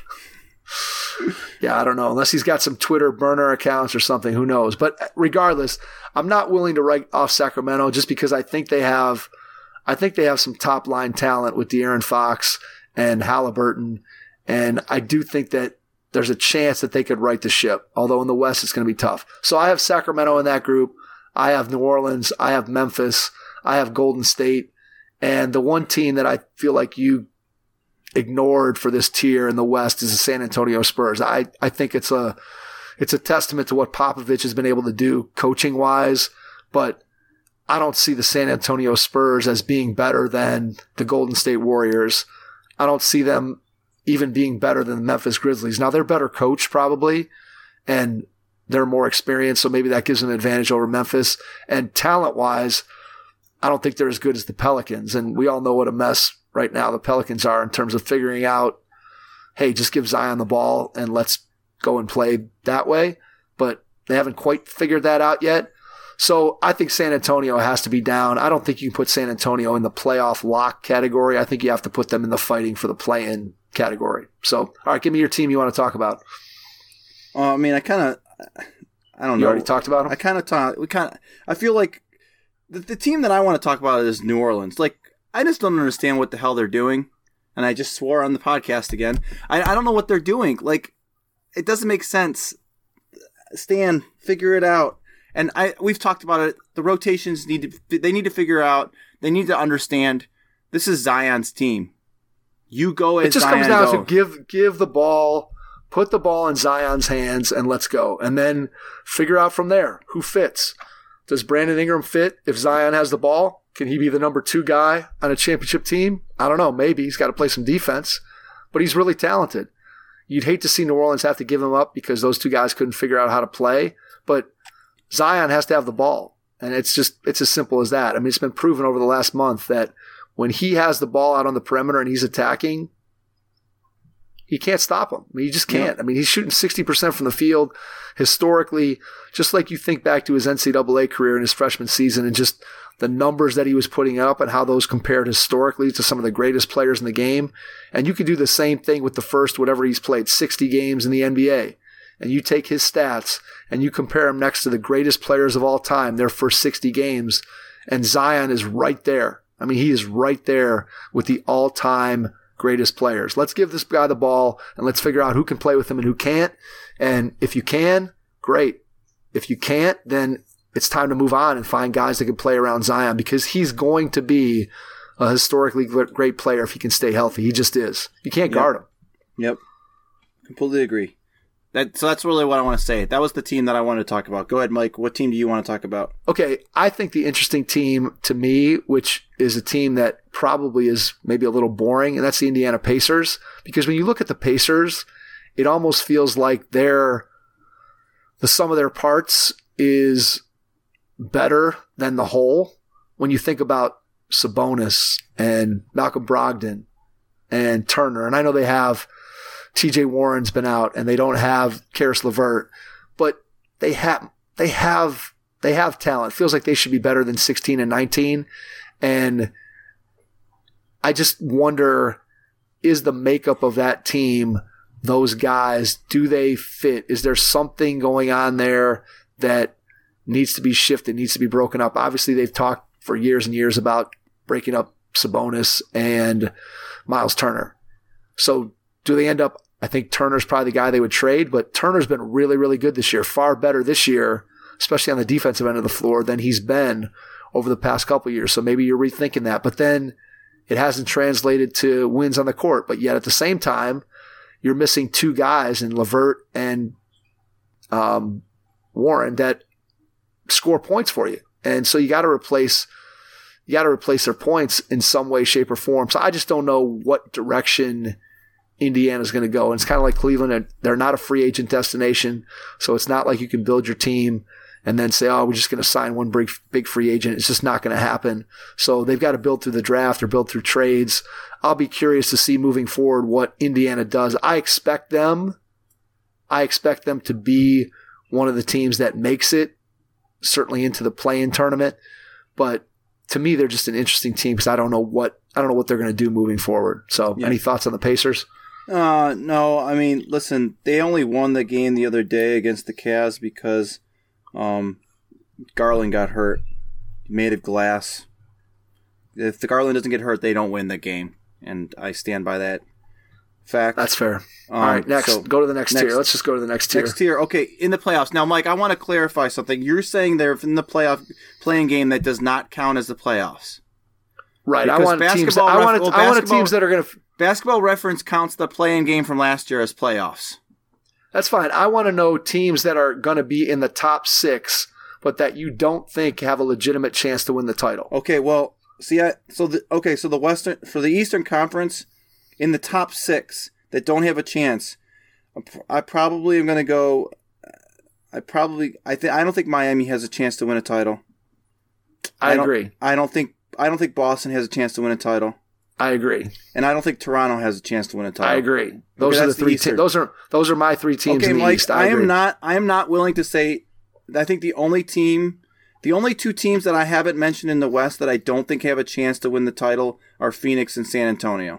Yeah, I don't know. Unless he's got some Twitter burner accounts or something, who knows? But regardless, I'm not willing to write off Sacramento just because I think they have, I think they have some top line talent with De'Aaron Fox and Halliburton, and I do think that there's a chance that they could right the ship. Although in the West it's going to be tough. So I have Sacramento in that group. I have New Orleans. I have Memphis. I have Golden State, and the one team that I feel like you ignored for this tier in the West is the San Antonio Spurs. I, I think it's a it's a testament to what Popovich has been able to do coaching wise, but I don't see the San Antonio Spurs as being better than the Golden State Warriors. I don't see them even being better than the Memphis Grizzlies. Now they're better coached probably, and they're more experienced, so maybe that gives them an advantage over Memphis. And talent wise, I don't think they're as good as the Pelicans, and we all know what a mess right now the Pelicans are in terms of figuring out, hey, just give Zion the ball and let's go and play that way. But they haven't quite figured that out yet. So I think San Antonio has to be down. I don't think you can put San Antonio in the playoff lock category. I think you have to put them in the fighting for the play-in category. So, all right, give me your team you want to talk about. Uh, I mean, I kind of, I don't You know. already talked about them? I kind of talk. We kind of. I feel like the, the team that I want to talk about is New Orleans. Like, I just don't understand what the hell they're doing, and I just swore on the podcast again. I, I don't know what they're doing. Like, it doesn't make sense. Stan, figure it out. And I we've talked about it. The rotations need to. They need to figure out. They need to understand. This is Zion's team. You go as It just Zion comes down goes. to give give the ball, put the ball in Zion's hands, and let's go. And then figure out from there who fits. Does Brandon Ingram fit if Zion has the ball? Can he be the number two guy on a championship team? I don't know. Maybe. He's got to play some defense. But he's really talented. You'd hate to see New Orleans have to give him up because those two guys couldn't figure out how to play. But Zion has to have the ball. And it's just, it's as simple as that. I mean, it's been proven over the last month that when he has the ball out on the perimeter and he's attacking, he can't stop him. I mean, you just can't. I mean, he's shooting sixty percent from the field historically, just like you think back to his N C double A career in his freshman season and just the numbers that he was putting up and how those compared historically to some of the greatest players in the game. And you could do the same thing with the first, whatever he's played, sixty games in the N B A. And you take his stats and you compare him next to the greatest players of all time, their first sixty games, and Zion is right there. I mean, he is right there with the all-time greatest players. Let's give this guy the ball and let's figure out who can play with him and who can't. And if you can, great. If you can't, then it's time to move on and find guys that can play around Zion because he's going to be a historically great player if he can stay healthy. He just is. You can't Yep. guard him. Yep. Completely agree. That so that's really what I want to say. That was the team that I wanted to talk about. Go ahead, Mike. What team do you want to talk about? Okay, I think the interesting team to me, which is a team that probably is maybe a little boring, and that's the Indiana Pacers. Because when you look at the Pacers, it almost feels like they're the sum of their parts is better than the whole. When you think about Sabonis and Malcolm Brogdon and Turner, and I know they have T J Warren's been out, and they don't have Karis LeVert, but they have they have they have talent. It feels like they should be better than sixteen and nineteen, and I just wonder: is the makeup of that team, those guys, do they fit? Is there something going on there that needs to be shifted, needs to be broken up? Obviously, they've talked for years and years about breaking up Sabonis and Miles Turner. So do they end up, I think Turner's probably the guy they would trade, but Turner's been really, really good this year, far better this year, especially on the defensive end of the floor, than he's been over the past couple of years. So maybe you're rethinking that. But then it hasn't translated to wins on the court. But yet at the same time, you're missing two guys in LeVert and um, Warren that score points for you. And so you got to replace you got to replace their points in some way, shape, or form. So I just don't know what direction Indiana's going to go. And it's kind of like Cleveland. They're not a free agent destination, so it's not like you can build your team and then say, oh, we're just going to sign one big, big free agent. It's just not going to happen. So they've got to build through the draft or build through trades. I'll be curious to see moving forward what Indiana does. I expect them, I expect them to be one of the teams that makes it, certainly into the play-in tournament. But to me, they're just an interesting team because I don't know what I don't know what they're going to do moving forward. So, Yeah. Any thoughts on the Pacers? Uh, no, I mean, listen, they only won the game the other day against the Cavs because um, Garland got hurt, made of glass. If the Garland doesn't get hurt, they don't win the game, and I stand by that fact. That's fair. Um, All right, next, so go to the next, next- tier. Let's just go to the next tier. Next tier, okay, in the playoffs. Now, Mike, I want to clarify something. You're saying they're in the playoff playing game that does not count as the playoffs. Right. I Because want teams. basketball I ref- want, well, I want basketball- teams that are going to. Basketball Reference counts the play-in game from last year as playoffs. That's fine. I want to know teams that are going to be in the top six, but that you don't think have a legitimate chance to win the title. Okay, well, see, I, so the okay, so the Western for the Eastern Conference, in the top six that don't have a chance, I probably am going to go. I probably I think I don't think Miami has a chance to win a title. I, don't- agree. I don't think I don't think Boston has a chance to win a title, I agree. and I don't think Toronto has a chance to win a title. I agree. Those Okay, are the that's the three. Eastern. Te- those are those are my three teams Okay, in the Mike, East. I, I agree. am not. I am not willing to say. I think the only team, the only two teams that I haven't mentioned in the West that I don't think have a chance to win the title are Phoenix and San Antonio.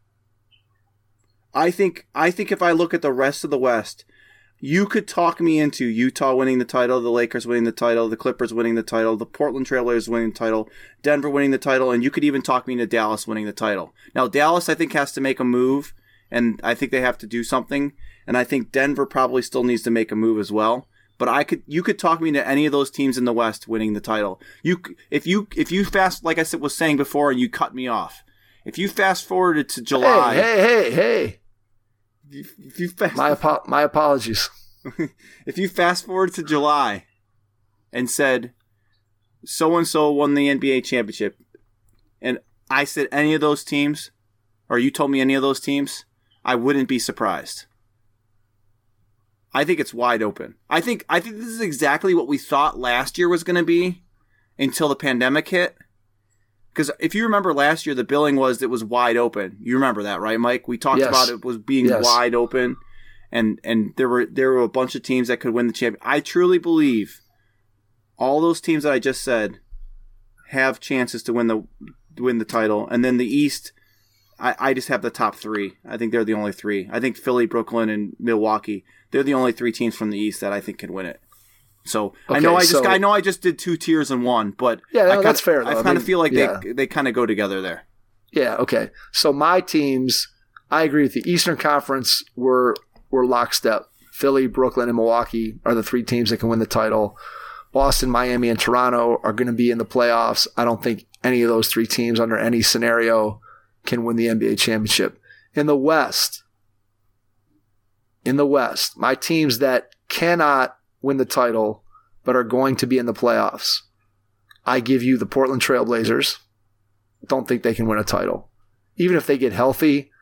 I think. I think if I look at the rest of the West, you could talk me into Utah winning the title, the Lakers winning the title, the Clippers winning the title, the Portland Trailblazers winning the title, Denver winning the title, and you could even talk me into Dallas winning the title. Now, Dallas, I think, has to make a move, and I think they have to do something, and I think Denver probably still needs to make a move as well. But I could, you could talk me into any of those teams in the West winning the title. You, if you, if you fast, like I said, was saying before, and you cut me off. If you fast forwarded to July, Hey, hey, hey, hey! if, if you fast, My apo- my apologies. if you fast forward to July and said so and so won the N B A championship, and I said any of those teams, or you told me any of those teams, I wouldn't be surprised. I think it's wide open. I think I think this is exactly what we thought last year was going to be until the pandemic hit. Because if you remember last year, the billing was it was wide open. You remember that, right, Mike? We talked Yes. about it was being Yes. wide open, and and there were there were a bunch of teams that could win the championship. I truly believe all those teams that I just said have chances to win the win the title, and then the East. I, I just have the top three. I think they're the only three. I think Philly, Brooklyn, and Milwaukee. They're the only three teams from the East that I think can win it. So I Okay, know I just so- I know I just did two tiers in one, but Yeah, no, I kinda, that's fair, I though. I kind of mean, feel like yeah. they they kind of go together there. Yeah, okay. So my teams, I agree with the Eastern Conference were were lockstep. Philly, Brooklyn, and Milwaukee are the three teams that can win the title. Boston, Miami, and Toronto are going to be in the playoffs. I don't think any of those three teams under any scenario can win the N B A championship. In the West, in the West, my teams that cannot win the title but are going to be in the playoffs, I give you the Portland Trail Blazers. Don't think they can win a title. Even if they get healthy,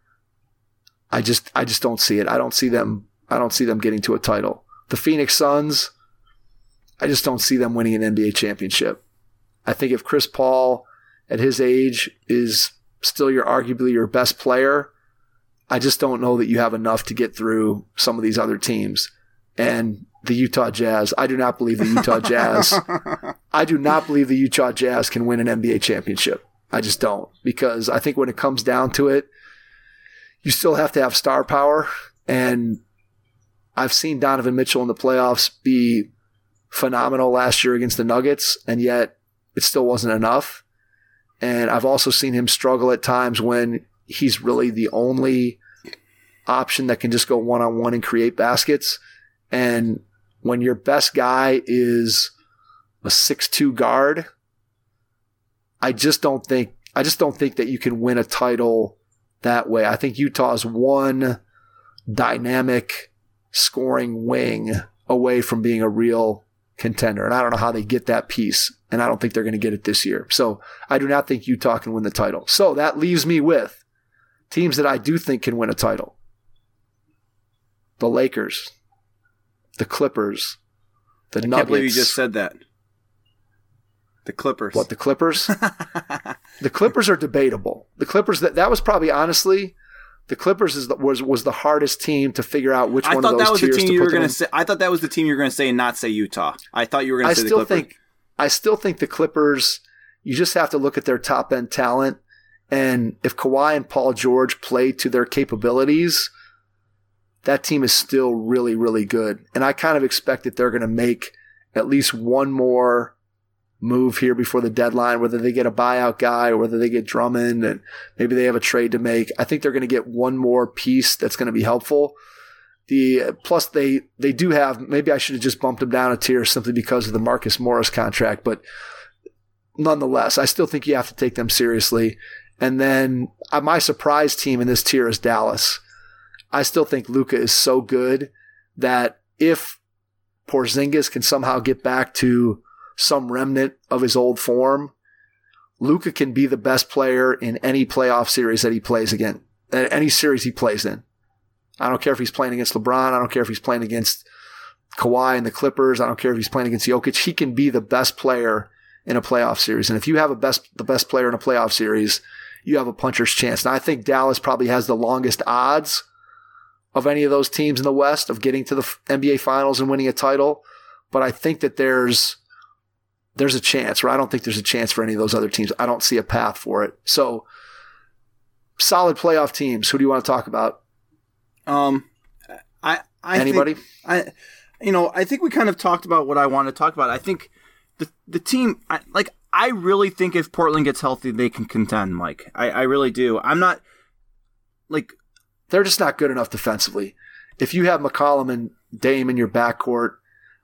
I just I just don't see it. I don't see them I don't see them getting to a title. The Phoenix Suns, I just don't see them winning an N B A championship. I think if Chris Paul at his age is still your arguably your best player, I just don't know that you have enough to get through some of these other teams. And the Utah Jazz, I do not believe the Utah Jazz I do not believe the Utah Jazz can win an N B A championship. I just don't. Because I think when it comes down to it, you still have to have star power. And I've seen Donovan Mitchell in the playoffs be phenomenal last year against the Nuggets, and yet it still wasn't enough. And I've also seen him struggle at times when he's really the only option that can just go one-on-one and create baskets. And when your best guy is a six two guard, I just don't think I just don't think that you can win a title that way. I think Utah's one dynamic scoring wing away from being a real contender. And I don't know how they get that piece, and I don't think they're going to get it this year. So I do not think Utah can win the title. So that leaves me with teams that I do think can win a title. The Lakers, the Clippers, the I Nuggets. can't believe you just said that. The Clippers. What, the Clippers? The Clippers are debatable. The Clippers, that, that was probably, honestly, the Clippers is the, was was the hardest team to figure out which I one thought of that those was the tiers team to you put were them going in. to say. I thought that was the team you were going to say and not say Utah. I thought you were going I to say the still Clippers. think I still think the Clippers, you just have to look at their top end talent, and if Kawhi and Paul George play to their capabilities, that team is still really, really good. And I kind of expect that they're going to make at least one more move here before the deadline, whether they get a buyout guy or whether they get Drummond and maybe they have a trade to make. I think they're going to get one more piece that's going to be helpful. The plus they they do have, maybe I should have just bumped them down a tier simply because of the Marcus Morris contract, but nonetheless, I still think you have to take them seriously. And then uh, my surprise team in this tier is Dallas. I still think Luka is so good that if Porzingis can somehow get back to some remnant of his old form, Luka can be the best player in any playoff series that he plays again, any series he plays in. I don't care if he's playing against LeBron. I don't care if he's playing against Kawhi and the Clippers. I don't care if he's playing against Jokic. He can be the best player in a playoff series. And if you have a best, the best player in a playoff series, you have a puncher's chance. And I think Dallas probably has the longest odds of any of those teams in the West of getting to the N B A Finals and winning a title. But I think that there's there's a chance, or I don't think there's a chance for any of those other teams. I don't see a path for it. So, solid playoff teams. Who do you want to talk about? Um, I, I Anybody? Think, I, you know, I think we kind of talked about what I want to talk about. I think the the team, I, like, I really think if Portland gets healthy, they can contend, Mike. I, I really do. I'm not, like... They're just not good enough defensively. If you have McCollum and Dame in your backcourt,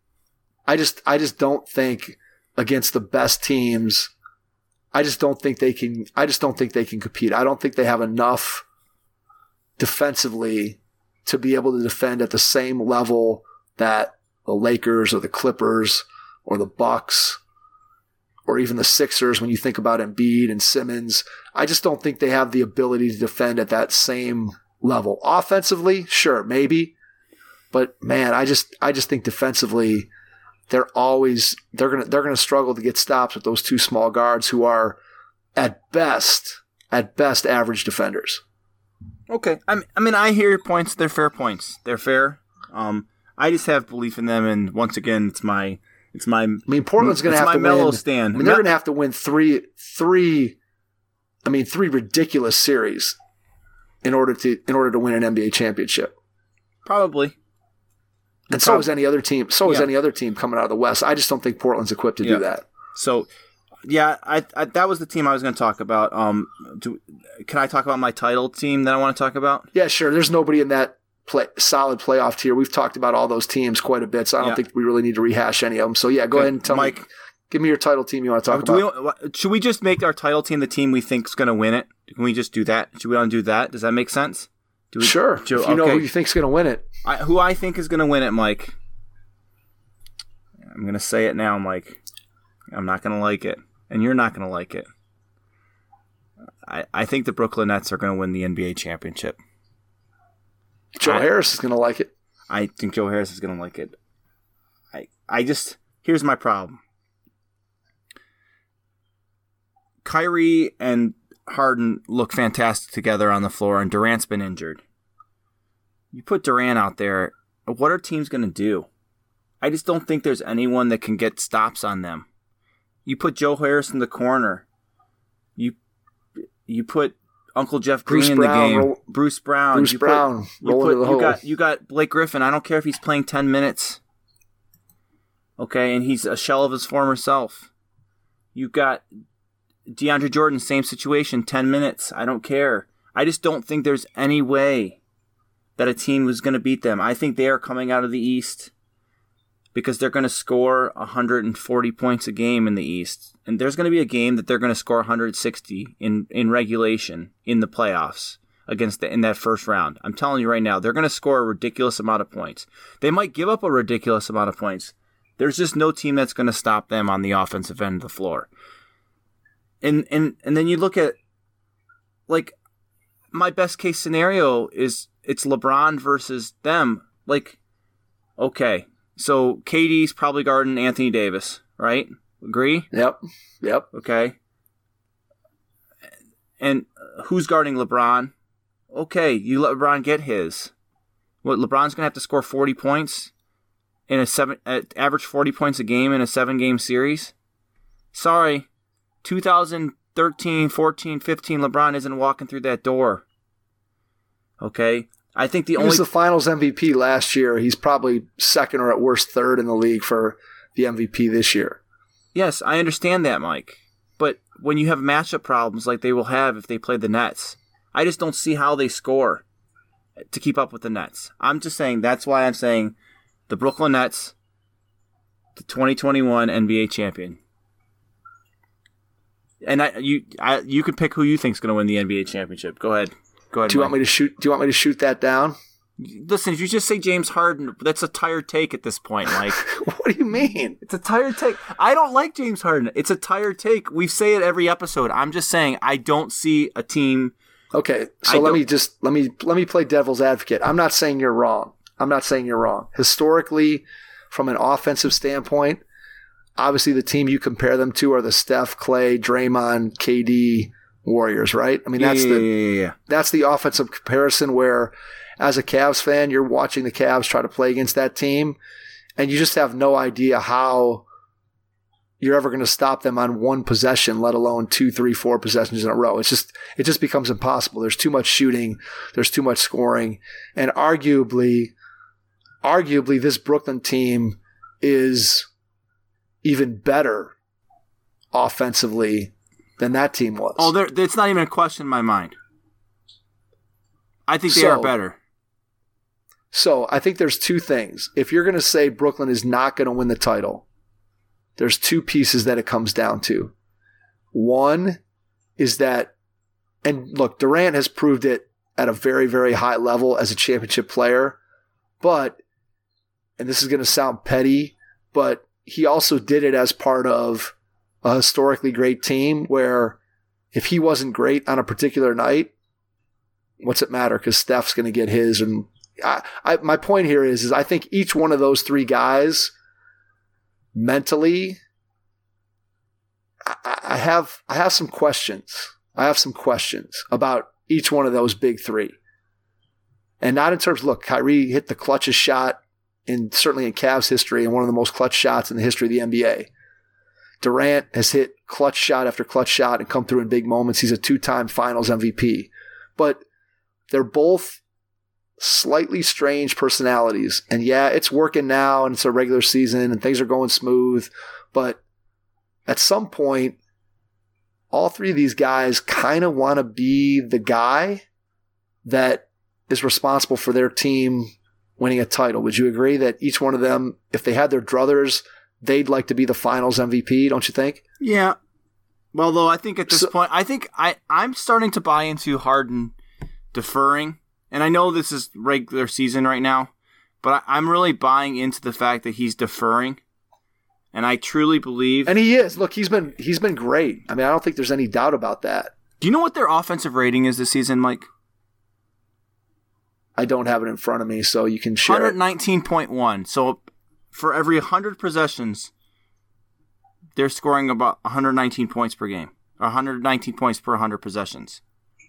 I just I just don't think against the best teams, I just don't think they can I just don't think they can compete. I don't think they have enough defensively to be able to defend at the same level that the Lakers or the Clippers or the Bucks or even the Sixers when you think about Embiid and Simmons. I just don't think they have the ability to defend at that same level. Offensively, sure, maybe. But man, I just I just think defensively they're always they're gonna they're gonna struggle to get stops with those two small guards who are at best at best average defenders. Okay. I mean, I mean I hear your points. They're fair points. They're fair. Um I just have belief in them, and once again it's my it's my I mean Portland's gonna it's have my to mellow win. stand. I mean, they're gonna have to win three three I mean three ridiculous series in order to in order to win an N B A championship. Probably. And so is any other team. So is Yeah. any other team coming out of the West. I just don't think Portland's equipped to Yeah. do that. So, yeah, I, I that was the team I was going to talk about. Um, do, can I talk about my title team that I want to talk about? Yeah, sure. There's nobody in that play, solid playoff tier. We've talked about all those teams quite a bit, so I don't Yeah. think we really need to rehash any of them. So, yeah, go Okay, ahead and tell Mike, me. Give me your title team you want to talk do about. we, should we just make our title team the team we think is going to win it? Can we just do that? Should we want to do that? Does that make sense? Do we, Sure. do, if you know okay. who you think's going to win it. I, who I think is going to win it, Mike. I'm going to say it now, Mike. I'm not going to like it, and you're not going to like it. I, I think the Brooklyn Nets are going to win the N B A championship. Joe I, Harris is going to like it. I think Joe Harris is going to like it. I I just here's my problem. Kyrie and Harden look fantastic together on the floor, and Durant's been injured. You put Durant out there, what are teams going to do? I just don't think there's anyone that can get stops on them. You put Joe Harris in the corner. You you put Uncle Jeff Green Bruce in Brown, the game. roll, Bruce Brown. Bruce you Brown, put, you, roll put, into the you hole. got you got Blake Griffin. I don't care if he's playing ten minutes. Okay, and he's a shell of his former self. You got DeAndre Jordan, same situation, ten minutes. I don't care. I just don't think there's any way that a team was going to beat them. I think they are coming out of the East because they're going to score one hundred forty points a game in the East. And there's going to be a game that they're going to score one hundred sixty in, in regulation in the playoffs against the, in that first round. I'm telling you right now, they're going to score a ridiculous amount of points. They might give up a ridiculous amount of points. There's just no team that's going to stop them on the offensive end of the floor. And and and then you look at, like, my best case scenario is it's LeBron versus them. Like, okay, so K D's probably guarding Anthony Davis, right? Agree? Yep. Yep. Okay. And who's guarding LeBron? Okay, you let LeBron get his. What, LeBron's going to have to score forty points in a seven, uh, average forty points a game in a seven-game series? Sorry. twenty thirteen, fourteen, fifteen, LeBron isn't walking through that door. Okay? I think the He only... was the finals M V P last year. He's probably second or at worst third in the league for the M V P this year. Yes, I understand that, Mike. But when you have matchup problems like they will have if they play the Nets, I just don't see how they score to keep up with the Nets. I'm just saying, that's why I'm saying the Brooklyn Nets, the twenty twenty-one N B A champion. And I, you, I, you can pick who you think's going to win the N B A championship. Go ahead. Go ahead. Do you Mike. want me to shoot? Do you want me to shoot that down? Listen, if you just say James Harden, that's a tired take at this point, Mike. What do you mean? It's a tired take. I don't like James Harden. It's a tired take. We say it every episode. I'm just saying I don't see a team. Okay, so I let don't- me just let me let me play devil's advocate. I'm not saying you're wrong. I'm not saying you're wrong. Historically, from an offensive standpoint, obviously the team you compare them to are the Steph, Clay, Draymond, K D Warriors, right? I mean, that's yeah, the yeah, yeah, yeah. that's the offensive comparison where, as a Cavs fan, you're watching the Cavs try to play against that team, and you just have no idea how you're ever going to stop them on one possession, let alone two, three, four possessions in a row. It's just it just becomes impossible. There's too much shooting, there's too much scoring, and arguably, arguably, this Brooklyn team is even better offensively than that team was. Oh, there- it's not even a question in my mind. I think they So- are better. So I think there's two things. If you're going to say Brooklyn is not going to win the title, there's two pieces that it comes down to. One is that, and look, Durant has proved it at a very, very high level as a championship player, but, and this is going to sound petty, but he also did it as part of a historically great team where if he wasn't great on a particular night, what's it matter? Because Steph's going to get his. And I, I, my point here is, is I think each one of those three guys mentally, I, I have I have some questions. I have some questions about each one of those big three. And not in terms, look, Kyrie hit the clutchest shot in certainly in Cavs history and one of the most clutch shots in the history of the N B A. Durant has hit clutch shot after clutch shot and come through in big moments. He's a two-time finals M V P. But they're both slightly strange personalities. And yeah, it's working now and it's a regular season and things are going smooth. But at some point, all three of these guys kind of want to be the guy that is responsible for their team winning a title. Would you agree that each one of them, if they had their druthers, they'd like to be the finals M V P, don't you think? Yeah. Well, though, I think at this So, point, I think I, I'm starting to buy into Harden deferring. And I know this is regular season right now, but I, I'm really buying into the fact that he's deferring. And I truly believe... And he is. Look, he's been he's been great. I mean, I don't think there's any doubt about that. Do you know what their offensive rating is this season, Mike? I don't have it in front of me, so you can share one it. nineteen point one. So for every one hundred possessions, they're scoring about one hundred nineteen points per game. Or one hundred nineteen points per one hundred possessions.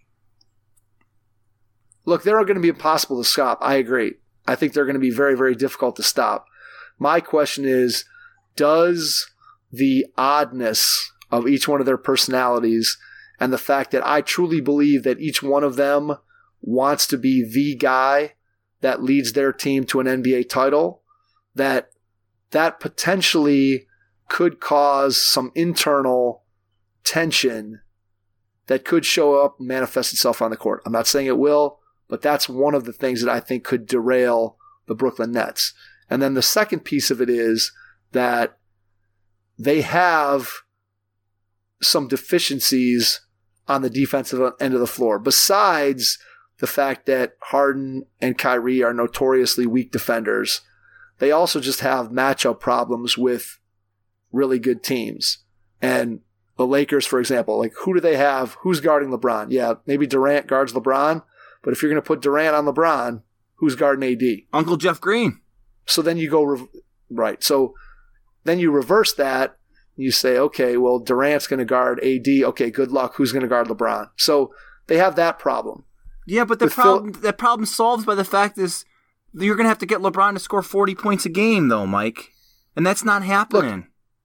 Look, they're going to be impossible to stop. I agree. I think they're going to be very, very difficult to stop. My question is, does the oddness of each one of their personalities and the fact that I truly believe that each one of them wants to be the guy that leads their team to an N B A title, that that potentially could cause some internal tension that could show up and manifest itself on the court. I'm not saying it will, but that's one of the things that I think could derail the Brooklyn Nets. And then the second piece of it is that they have some deficiencies on the defensive end of the floor, besides the fact that Harden and Kyrie are notoriously weak defenders. They also just have matchup problems with really good teams. And the Lakers, for example, like who do they have? Who's guarding LeBron? Yeah, maybe Durant guards LeBron, but if you're going to put Durant on LeBron, who's guarding A D? Uncle Jeff Green. So then you go, re- right. So then you reverse that. You say, okay, well, Durant's going to guard A D. Okay, good luck. Who's going to guard LeBron? So they have that problem. Yeah, but the With problem Phil- that problem solved by the fact is you're going to have to get LeBron to score forty points a game, though, Mike. And that's not happening.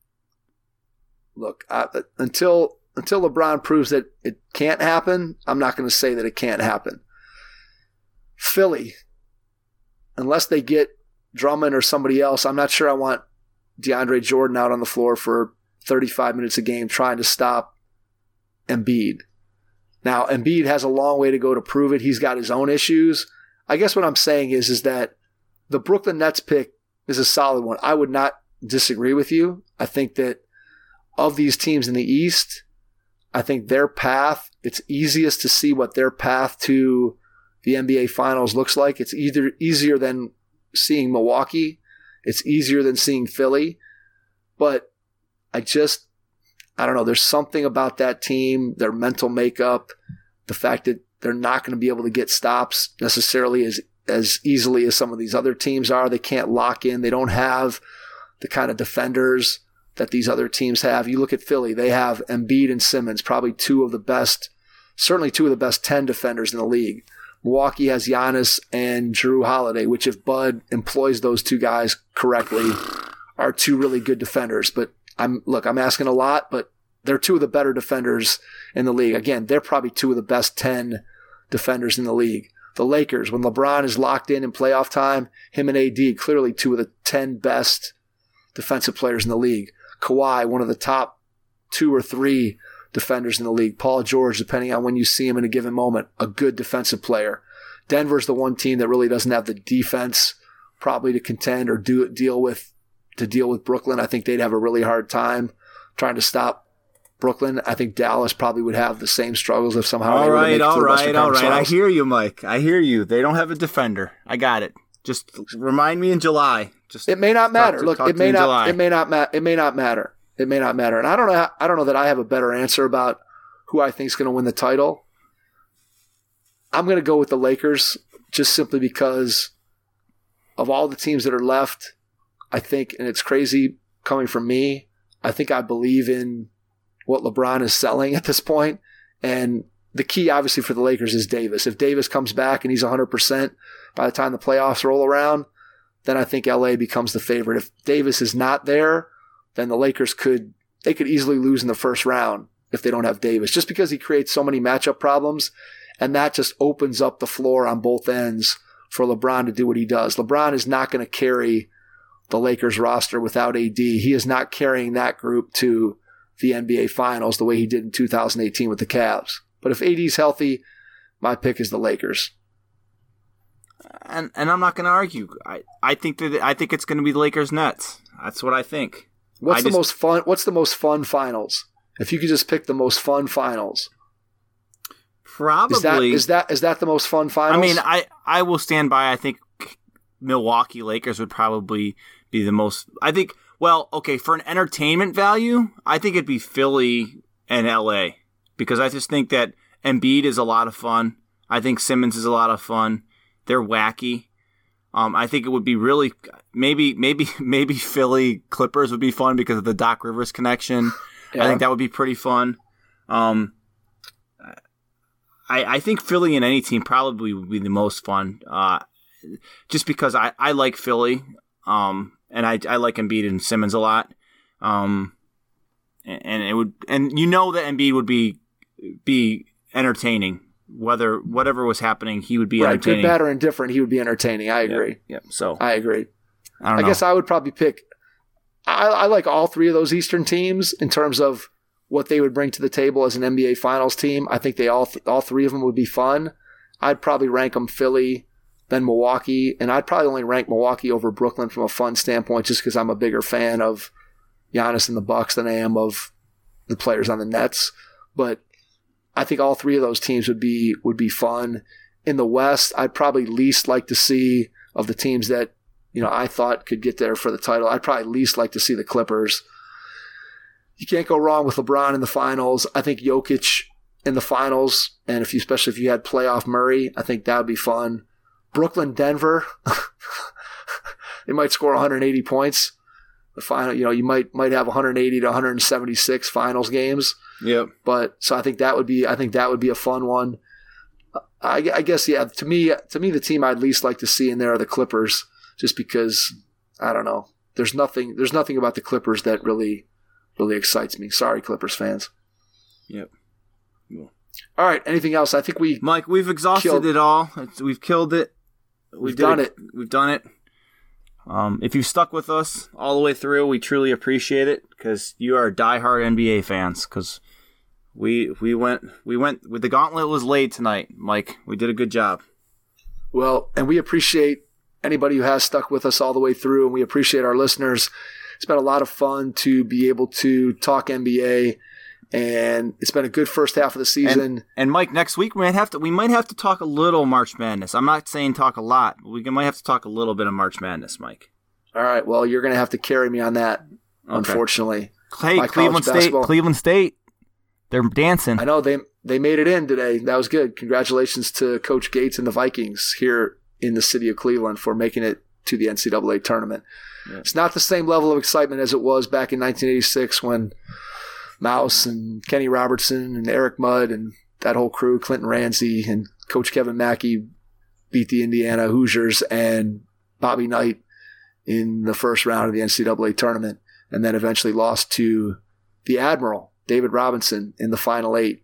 Look, uh, until until LeBron proves that it can't happen, I'm not going to say that it can't happen. Philly, unless they get Drummond or somebody else, I'm not sure I want DeAndre Jordan out on the floor for thirty-five minutes a game trying to stop Embiid. Now, Embiid has a long way to go to prove it. He's got his own issues. I guess what I'm saying is, is that the Brooklyn Nets pick is a solid one. I would not disagree with you. I think that of these teams in the East, I think their path, it's easiest to see what their path to the N B A Finals looks like. It's either easier than seeing Milwaukee. It's easier than seeing Philly. But I just, I don't know, there's something about that team, their mental makeup, the fact that they're not going to be able to get stops necessarily as, as easily as some of these other teams are. They can't lock in. They don't have the kind of defenders that these other teams have. You look at Philly, they have Embiid and Simmons, probably two of the best, certainly two of the best ten defenders in the league. Milwaukee has Giannis and Jrue Holiday, which if Bud employs those two guys correctly, are two really good defenders. But I'm look, I'm asking a lot, but they're two of the better defenders in the league. Again, they're probably two of the best ten defenders in the league. The Lakers, when LeBron is locked in in playoff time, him and A D, clearly two of the ten best defensive players in the league. Kawhi, one of the top two or three defenders in the league. Paul George, depending on when you see him in a given moment, a good defensive player. Denver's the one team that really doesn't have the defense probably to contend or do deal with to deal with Brooklyn. I think they'd have a really hard time trying to stop Brooklyn. I think Dallas probably would have the same struggles if somehow all they were to right, make it to all the right, Western all Conference right. I Finals. hear you, Mike. I hear you. They don't have a defender. I got it. Just remind me in July. Just It may not matter. to- Look, talk it to may me in not. July. It may not. Ma- it may not matter. It may not matter. And I don't know. I don't know that I have a better answer about who I think is going to win the title. I'm going to go with the Lakers just simply because of all the teams that are left. I think, and it's crazy coming from me, I think I believe in what LeBron is selling at this point. And the key, obviously, for the Lakers is Davis. If Davis comes back and he's one hundred percent by the time the playoffs roll around, then I think L A becomes the favorite. If Davis is not there, then the Lakers could they could easily lose in the first round if they don't have Davis, just because he creates so many matchup problems, and that just opens up the floor on both ends for LeBron to do what he does. LeBron is not going to carry the Lakers roster without A D. He is not carrying that group to the N B A Finals the way he did in two thousand eighteen with the Cavs. But if A D's healthy, my pick is the Lakers. And and I'm not going to argue. I, I think that I think it's going to be the Lakers Nets. That's what I think. What's I the just, most fun? What's the most fun finals? If you could just pick the most fun finals, probably is that is that is that the most fun finals? I mean, I, I will stand by. I think Milwaukee Lakers would probably be the most. I think. Well, okay, for an entertainment value, I think it'd be Philly and L A because I just think that Embiid is a lot of fun. I think Simmons is a lot of fun. They're wacky. Um, I think it would be really maybe maybe maybe Philly Clippers would be fun because of the Doc Rivers connection. Yeah. I think that would be pretty fun. Um, I I think Philly and any team probably would be the most fun. Uh, just because I, I like Philly. Um, and I I like Embiid and Simmons a lot. Um, and, and it would and you know that Embiid would be be entertaining. Whether whatever was happening, he would be right, entertaining. Good, bad, or indifferent, he would be entertaining. I agree. Yep. yep. So I agree. I, don't I know. guess I would probably pick. I, I like all three of those Eastern teams in terms of what they would bring to the table as an N B A Finals team. I think they all th- all three of them would be fun. I'd probably rank them Philly, then Milwaukee, and I'd probably only rank Milwaukee over Brooklyn from a fun standpoint, just because I'm a bigger fan of Giannis and the Bucks than I am of the players on the Nets. But I think all three of those teams would be would be fun. In the West, I'd probably least like to see of the teams that you know I thought could get there for the title. I'd probably least like to see the Clippers. You can't go wrong with LeBron in the finals. I think Jokic in the finals, and if you especially if you had playoff Murray, I think that would be fun. Brooklyn, Denver, they might score one hundred eighty points. The final, you know, you might might have one hundred eighty to one hundred seventy-six finals games. Yep. But so I think that would be I think that would be a fun one. I, I guess yeah. To me, to me, the team I'd least like to see in there are the Clippers, just because I don't know. There's nothing. There's nothing about the Clippers that really, really excites me. Sorry, Clippers fans. Yep. Cool. All right. Anything else? I think we, Mike, we've exhausted killed, it all. It's, we've killed it. We've, we've done it. it. We've done it. Um, if you've stuck with us all the way through, we truly appreciate it because you are diehard N B A fans. Because we we went we went with the gauntlet was laid tonight, Mike. We did a good job. Well, and we appreciate anybody who has stuck with us all the way through, and we appreciate our listeners. It's been a lot of fun to be able to talk N B A, and it's been a good first half of the season. And, and Mike, next week we might have to we might have to talk a little March Madness. I'm not saying talk a lot, but we might have to talk a little bit of March Madness, Mike. All right. Well, you're going to have to carry me on that, okay. Unfortunately. Hey, My Cleveland State, basketball. Cleveland State, they're dancing. I know they they made it in today. That was good. Congratulations to Coach Gates and the Vikings here in the city of Cleveland for making it to the N C double A tournament. Yeah. It's not the same level of excitement as it was back in nineteen eighty-six when Mouse and Kenny Robertson and Eric Mudd and that whole crew, Clinton Ramsey and Coach Kevin Mackey beat the Indiana Hoosiers and Bobby Knight in the first round of the N C double A tournament, and then eventually lost to the Admiral, David Robinson, in the Final Eight.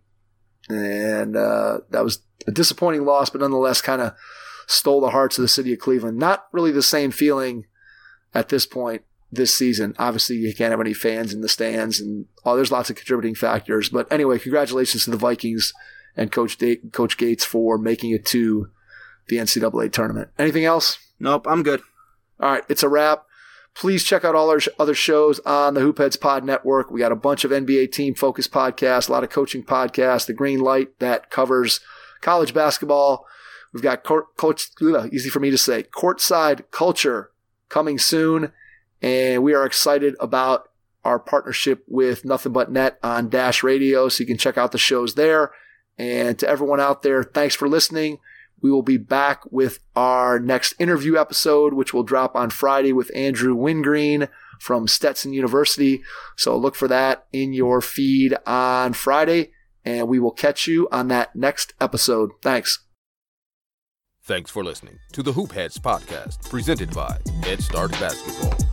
And uh, that was a disappointing loss, but nonetheless kind of stole the hearts of the city of Cleveland. Not really the same feeling at this point this season. Obviously, you can't have any fans in the stands, and oh, there's lots of contributing factors. But anyway, congratulations to the Vikings and Coach da- Coach Gates for making it to the N C double A tournament. Anything else? Nope, I'm good. All right, it's a wrap. Please check out all our sh- other shows on the Hoopheads Pod Network. We got a bunch of N B A team-focused podcasts, a lot of coaching podcasts, The Green Light that covers college basketball. We've got court, coach, easy for me to say, Courtside Culture coming soon, and we are excited about our partnership with Nothing But Net on Dash Radio, so you can check out the shows there. And to everyone out there, thanks for listening. We will be back with our next interview episode, which will drop on Friday with Andrew Wingreen from Stetson University. So look for that in your feed on Friday, and we will catch you on that next episode. Thanks. Thanks for listening to the Hoopheads podcast, presented by Head Start Basketball.